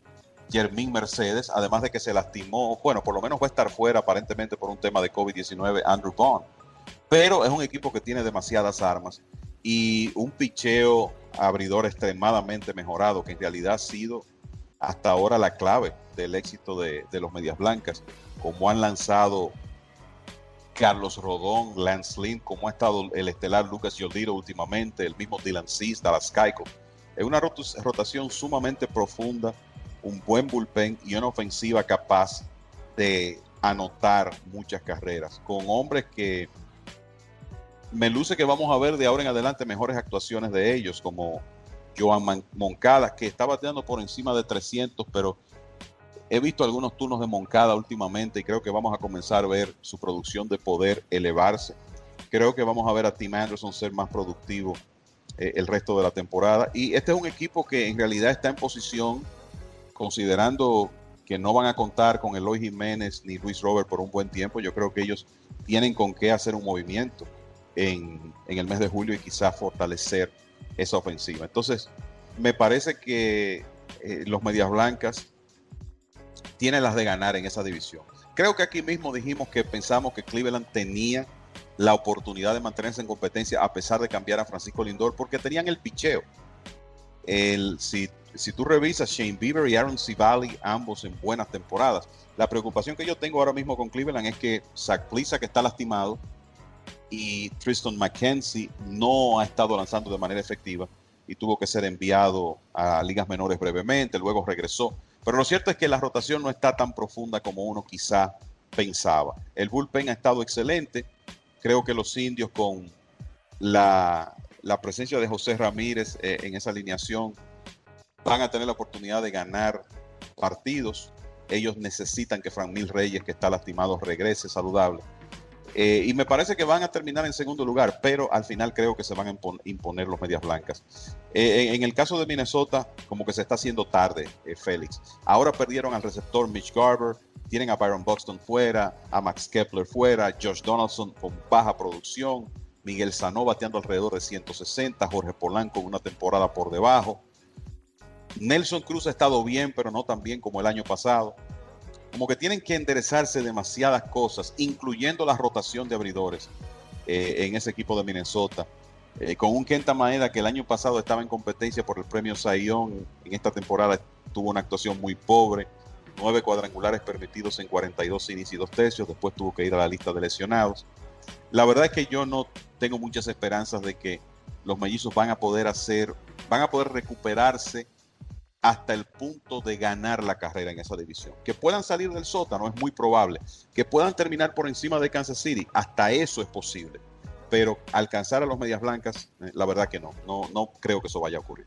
D: Yermín Mercedes, además de que se lastimó, bueno, por lo menos va a estar fuera aparentemente por un tema de COVID-19, Andrew Bond. Pero es un equipo que tiene demasiadas armas y un picheo abridor extremadamente mejorado, que en realidad ha sido hasta ahora la clave del éxito de los Medias Blancas, como han lanzado Carlos Rodón, Lance Lynn, como ha estado el estelar Lucas Yolito últimamente, el mismo Dylan Cease, Dallas Keuchel. Es una rotación sumamente profunda, un buen bullpen y una ofensiva capaz de anotar muchas carreras, con hombres que me luce que vamos a ver de ahora en adelante mejores actuaciones de ellos, como Joan Moncada, que está bateando por encima de 300, pero he visto algunos turnos de Moncada últimamente y creo que vamos a comenzar a ver su producción de poder elevarse. Creo que vamos a ver a Tim Anderson ser más productivo el resto de la temporada. Y este es un equipo que en realidad está en posición, considerando que no van a contar con Eloy Jiménez ni Luis Robert por un buen tiempo. Yo creo que ellos tienen con qué hacer un movimiento en el mes de julio y quizás fortalecer esa ofensiva. Entonces, me parece que los Medias Blancas tienen las de ganar en esa división. Creo que aquí mismo dijimos que pensamos que Cleveland tenía la oportunidad de mantenerse en competencia a pesar de cambiar a Francisco Lindor, porque tenían el picheo. Si tú revisas, Shane Bieber y Aaron Civale, ambos en buenas temporadas. La preocupación que yo tengo ahora mismo con Cleveland es que Zach Plesac, que está lastimado, y Tristan McKenzie no ha estado lanzando de manera efectiva y tuvo que ser enviado a ligas menores brevemente, luego regresó. Pero lo cierto es que la rotación no está tan profunda como uno quizá pensaba. El bullpen ha estado excelente. Creo que los indios, con la presencia de José Ramírez en esa alineación, van a tener la oportunidad de ganar partidos. Ellos necesitan que Franmil Reyes, que está lastimado, regrese saludable. Y me parece que van a terminar en segundo lugar, pero al final creo que se van a imponer los Medias Blancas. En el caso de Minnesota, como que se está haciendo tarde, Félix. Ahora perdieron al receptor Mitch Garver, tienen a Byron Buxton fuera, a Max Kepler fuera, Josh Donaldson con baja producción, Miguel Sano bateando alrededor de 160, Jorge Polanco con una temporada por debajo. Nelson Cruz ha estado bien, pero no tan bien como el año pasado. Como que tienen que enderezarse demasiadas cosas, incluyendo la rotación de abridores en ese equipo de Minnesota. Con un Kenta Maeda que el año pasado estaba en competencia por el premio Cy Young, en esta temporada tuvo una actuación muy pobre, 9 cuadrangulares permitidos en 42 innings y 2 tercios, después tuvo que ir a la lista de lesionados. La verdad es que yo no tengo muchas esperanzas de que los mellizos van a poder recuperarse hasta el punto de ganar la carrera en esa división. Que puedan salir del sótano es muy probable. Que puedan terminar por encima de Kansas City, hasta eso es posible. Pero alcanzar a los Medias Blancas, la verdad que no creo que eso vaya a ocurrir.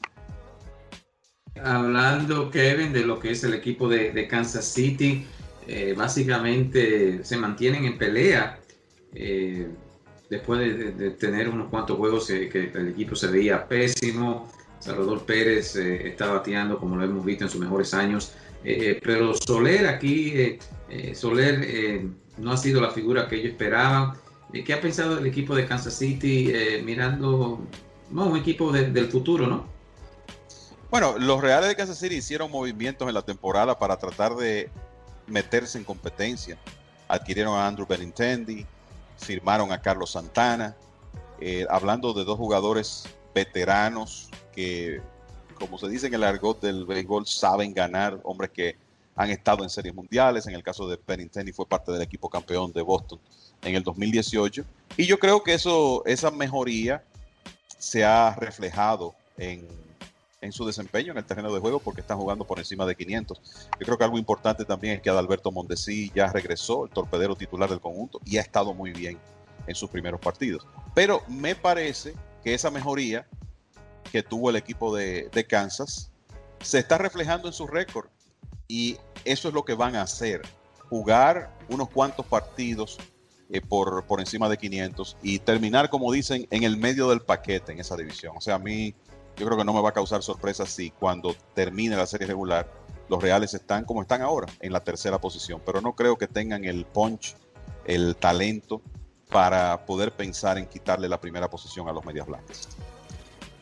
C: Hablando, Kevin, de lo que es el equipo de Kansas City, básicamente se mantienen en pelea después de tener unos cuantos juegos que el equipo se veía pésimo. Salvador Pérez está bateando como lo hemos visto en sus mejores años, pero Soler aquí, no ha sido la figura que ellos esperaban. ¿Qué ha pensado el equipo de Kansas City mirando un equipo del futuro, no?
D: Bueno, los Reales de Kansas City hicieron movimientos en la temporada para tratar de meterse en competencia. Adquirieron a Andrew Benintendi, firmaron a Carlos Santana, hablando de dos jugadores veteranos que, como se dice en el argot del béisbol, saben ganar, hombres que han estado en series mundiales. En el caso de Benintendi fue parte del equipo campeón de Boston en el 2018, y yo creo que esa mejoría se ha reflejado en su desempeño en el terreno de juego, porque están jugando por encima de 500. Yo creo que algo importante también es que Adalberto Mondesi ya regresó, el torpedero titular del conjunto, y ha estado muy bien en sus primeros partidos. Pero me parece que esa mejoría que tuvo el equipo de Kansas se está reflejando en su récord, y eso es lo que van a hacer: jugar unos cuantos partidos por encima de 500 y terminar, como dicen, en el medio del paquete en esa división. O sea, a mí yo creo que no me va a causar sorpresa si cuando termine la serie regular los Reales están como están ahora, en la tercera posición, pero no creo que tengan el punch, el talento para poder pensar en quitarle la primera posición a los Medias Blancas.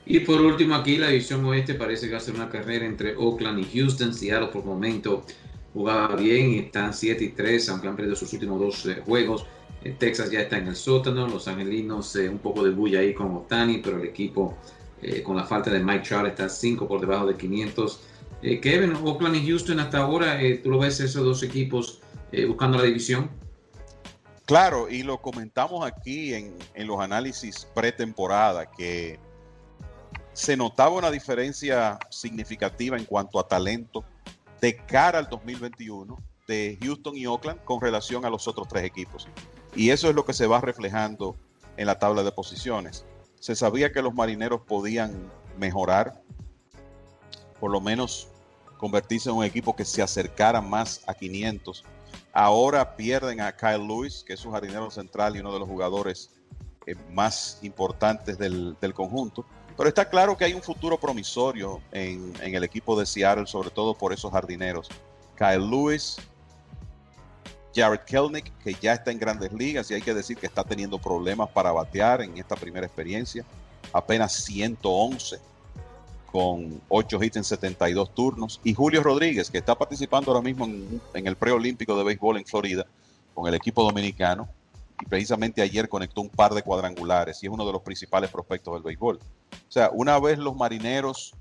C: Y por último aquí la división oeste parece que va a ser una carrera entre Oakland y Houston. Seattle por el momento jugaba bien y están 7-3, aunque han perdido sus últimos 2 juegos. Texas ya está en el sótano, los angelinos un poco de bulla ahí con Ohtani, pero el equipo con la falta de Mike Trout está 5 por debajo de 500. Kevin, Oakland y Houston hasta ahora, ¿tú lo ves esos dos equipos buscando la división?
D: Claro, y lo comentamos aquí en los análisis pretemporada, que se notaba una diferencia significativa en cuanto a talento de cara al 2021 de Houston y Oakland con relación a los otros 3 equipos. Y eso es lo que se va reflejando en la tabla de posiciones. Se sabía que los Marineros podían mejorar, por lo menos convertirse en un equipo que se acercara más a 500. Ahora pierden a Kyle Lewis, que es su jardinero central y uno de los jugadores más importantes del conjunto. Pero está claro que hay un futuro promisorio en el equipo de Seattle, sobre todo por esos jardineros. Kyle Lewis, Jared Kelenic, que ya está en Grandes Ligas y hay que decir que está teniendo problemas para batear en esta primera experiencia. Apenas 111 con 8 hits en 72 turnos. Y Julio Rodríguez, que está participando ahora mismo en el preolímpico de béisbol en Florida con el equipo dominicano. Y precisamente ayer conectó un par de cuadrangulares y es uno de los principales prospectos del béisbol. O sea, una vez los Marineros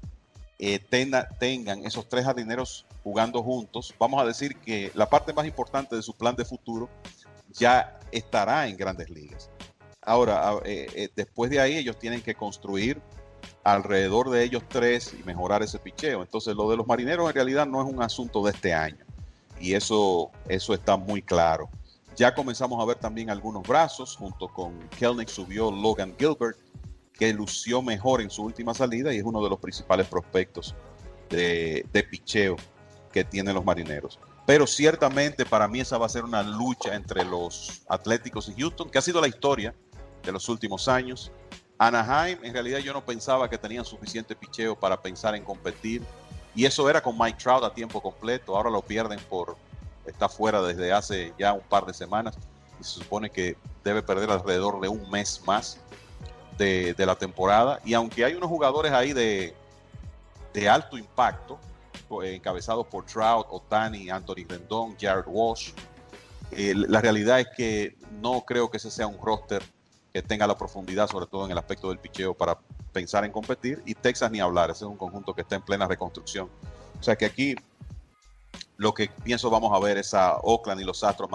D: tengan esos 3 jardineros jugando juntos, vamos a decir que la parte más importante de su plan de futuro ya estará en Grandes Ligas. Ahora, después de ahí ellos tienen que construir alrededor de ellos 3 y mejorar ese picheo. Entonces lo de los Marineros en realidad no es un asunto de este año y eso está muy claro. Ya comenzamos a ver también algunos brazos, junto con Kelenic subió Logan Gilbert, que lució mejor en su última salida y es uno de los principales prospectos de picheo que tienen los Marineros. Pero ciertamente para mí esa va a ser una lucha entre los Atléticos y Houston, que ha sido la historia de los últimos años. Anaheim, en realidad yo no pensaba que tenían suficiente picheo para pensar en competir, y eso era con Mike Trout a tiempo completo. Ahora lo pierden está fuera desde hace ya un par de semanas y se supone que debe perder alrededor de un mes más de la temporada. Y aunque hay unos jugadores ahí de alto impacto, encabezados por Trout, Ohtani, Anthony Rendon, Jared Walsh, la realidad es que no creo que ese sea un roster que tenga la profundidad, sobre todo en el aspecto del picheo, para pensar en competir. Y Texas ni hablar, ese es un conjunto que está en plena reconstrucción. O sea que aquí lo que pienso vamos a ver es a Oakland y los Astros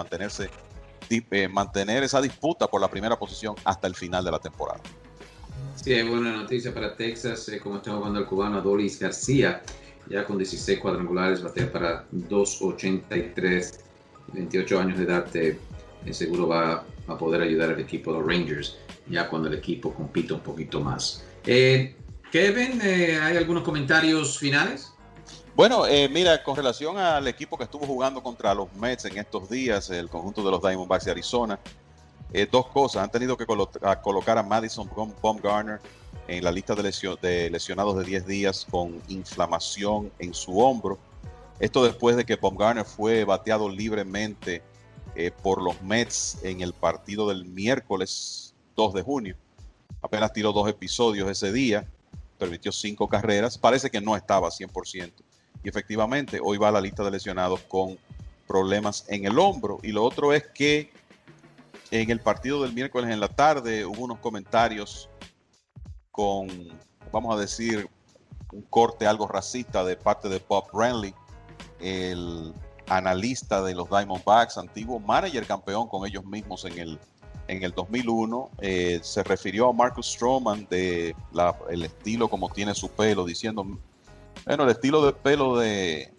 D: mantener esa disputa por la primera posición hasta el final de la temporada.
C: Sí, hay buena noticia para Texas, como está jugando el cubano Adolis García, ya con 16 cuadrangulares, batea para 2.83, 28 años de edad, seguro va a poder ayudar al equipo de los Rangers, ya cuando el equipo compita un poquito más. Kevin, ¿hay algunos comentarios finales?
D: Bueno, mira, con relación al equipo que estuvo jugando contra los Mets en estos días, el conjunto de los Diamondbacks de Arizona, 2 cosas. Han tenido que colocar a Madison Bumgarner en la lista de lesionados de 10 días con inflamación en su hombro. Esto después de que Bumgarner fue bateado libremente por los Mets en el partido del miércoles 2 de junio. Apenas tiró 2 episodios ese día, permitió 5 carreras. Parece que no estaba 100%. Y efectivamente, hoy va a la lista de lesionados con problemas en el hombro. Y lo otro es que en el partido del miércoles en la tarde hubo unos comentarios con, vamos a decir, un corte algo racista de parte de Bob Brenly, el analista de los Diamondbacks, antiguo manager campeón con ellos mismos en el 2001. Se refirió a Marcus Stroman el estilo como tiene su pelo, diciendo, bueno, el estilo de pelo de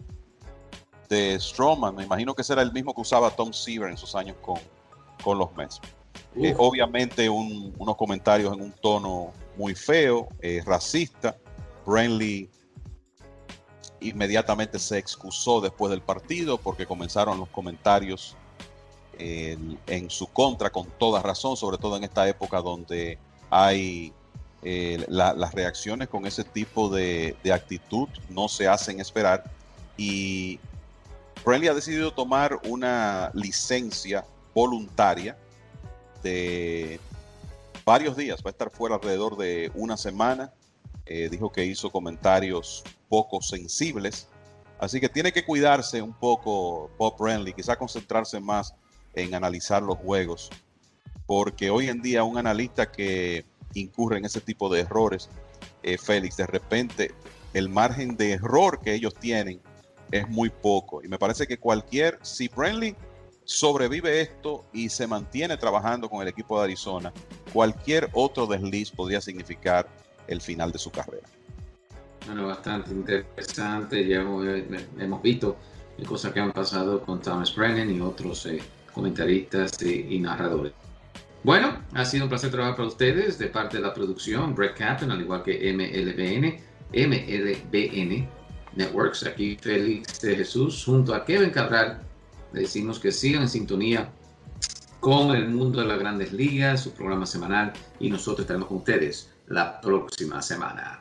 D: Stroman, me imagino que será el mismo que usaba Tom Seaver en sus años con los Mets. Obviamente unos comentarios en un tono muy feo, racista. Brenly inmediatamente se excusó después del partido porque comenzaron los comentarios en su contra con toda razón, sobre todo en esta época donde hay las reacciones con ese tipo de actitud no se hacen esperar, y Brenly ha decidido tomar una licencia voluntaria de varios días, va a estar fuera alrededor de una semana. Dijo que hizo comentarios poco sensibles. Así que tiene que cuidarse un poco Bob Brenly, quizá concentrarse más en analizar los juegos. Porque hoy en día un analista que incurre en ese tipo de errores, Félix, de repente el margen de error que ellos tienen es muy poco. Y me parece que si Brenly sobrevive esto y se mantiene trabajando con el equipo de Arizona, cualquier otro desliz podría significar el final de su carrera.
C: Bueno, bastante interesante. Ya hemos visto cosas que han pasado con Thomas Brennan y otros comentaristas y narradores. Bueno, ha sido un placer trabajar para ustedes de parte de la producción Brett Kaplan, al igual que MLBN Networks. Aquí Félix de Jesús junto a Kevin Cabral. Le decimos que sigan en sintonía con el mundo de las grandes ligas, su programa semanal, y nosotros estaremos con ustedes la próxima semana.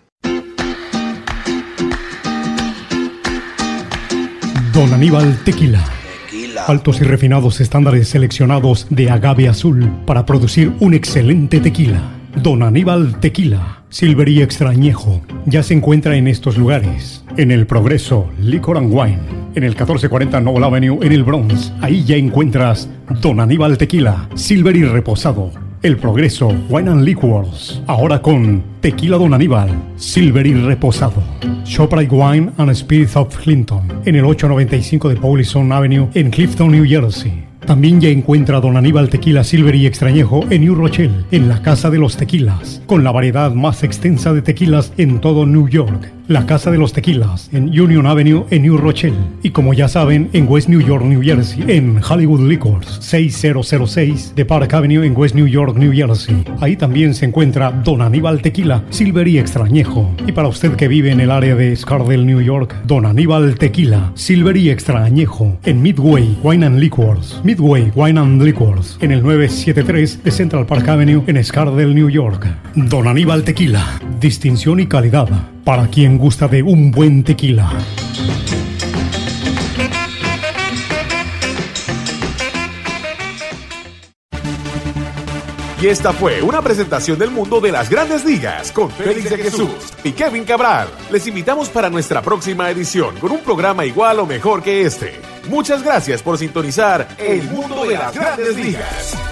E: Don Aníbal Tequila. Altos y refinados estándares seleccionados de agave azul para producir un excelente tequila. Don Aníbal Tequila, Silver y Extra Añejo, ya se encuentra en estos lugares. En El Progreso, Liquor and Wine. En el 1440 Noble Avenue, en el Bronx. Ahí ya encuentras Don Aníbal Tequila, Silver y Reposado. El Progreso, Wine and Liquors. Ahora con Tequila Don Aníbal, Silver y Reposado. ShopRite Wine and Spirits of Clinton. En el 895 de Paulison Avenue, en Clifton, New Jersey. También ya encuentra Don Aníbal Tequila Silver y Extrañejo en New Rochelle, en la Casa de los Tequilas, con la variedad más extensa de tequilas en todo New York. La Casa de los Tequilas en Union Avenue en New Rochelle. Y como ya saben, en West New York, New Jersey, en Hollywood Liquors, 6006 de Park Avenue en West New York, New Jersey. Ahí también se encuentra Don Aníbal Tequila Silver y Extrañejo. Y para usted que vive en el área de Scardale, New York, Don Aníbal Tequila Silver y Extrañejo en Midway Wine and Liquors. Midway Wine and Liquors en el 973 de Central Park Avenue en Scardale, New York. Don Aníbal Tequila, distinción y calidad para quien gusta de un buen tequila.
B: Y esta fue una presentación del mundo de las grandes ligas con Félix de Jesús y Kevin Cabral. Les invitamos para nuestra próxima edición con un programa igual o mejor que este. Muchas gracias por sintonizar el mundo de las grandes ligas.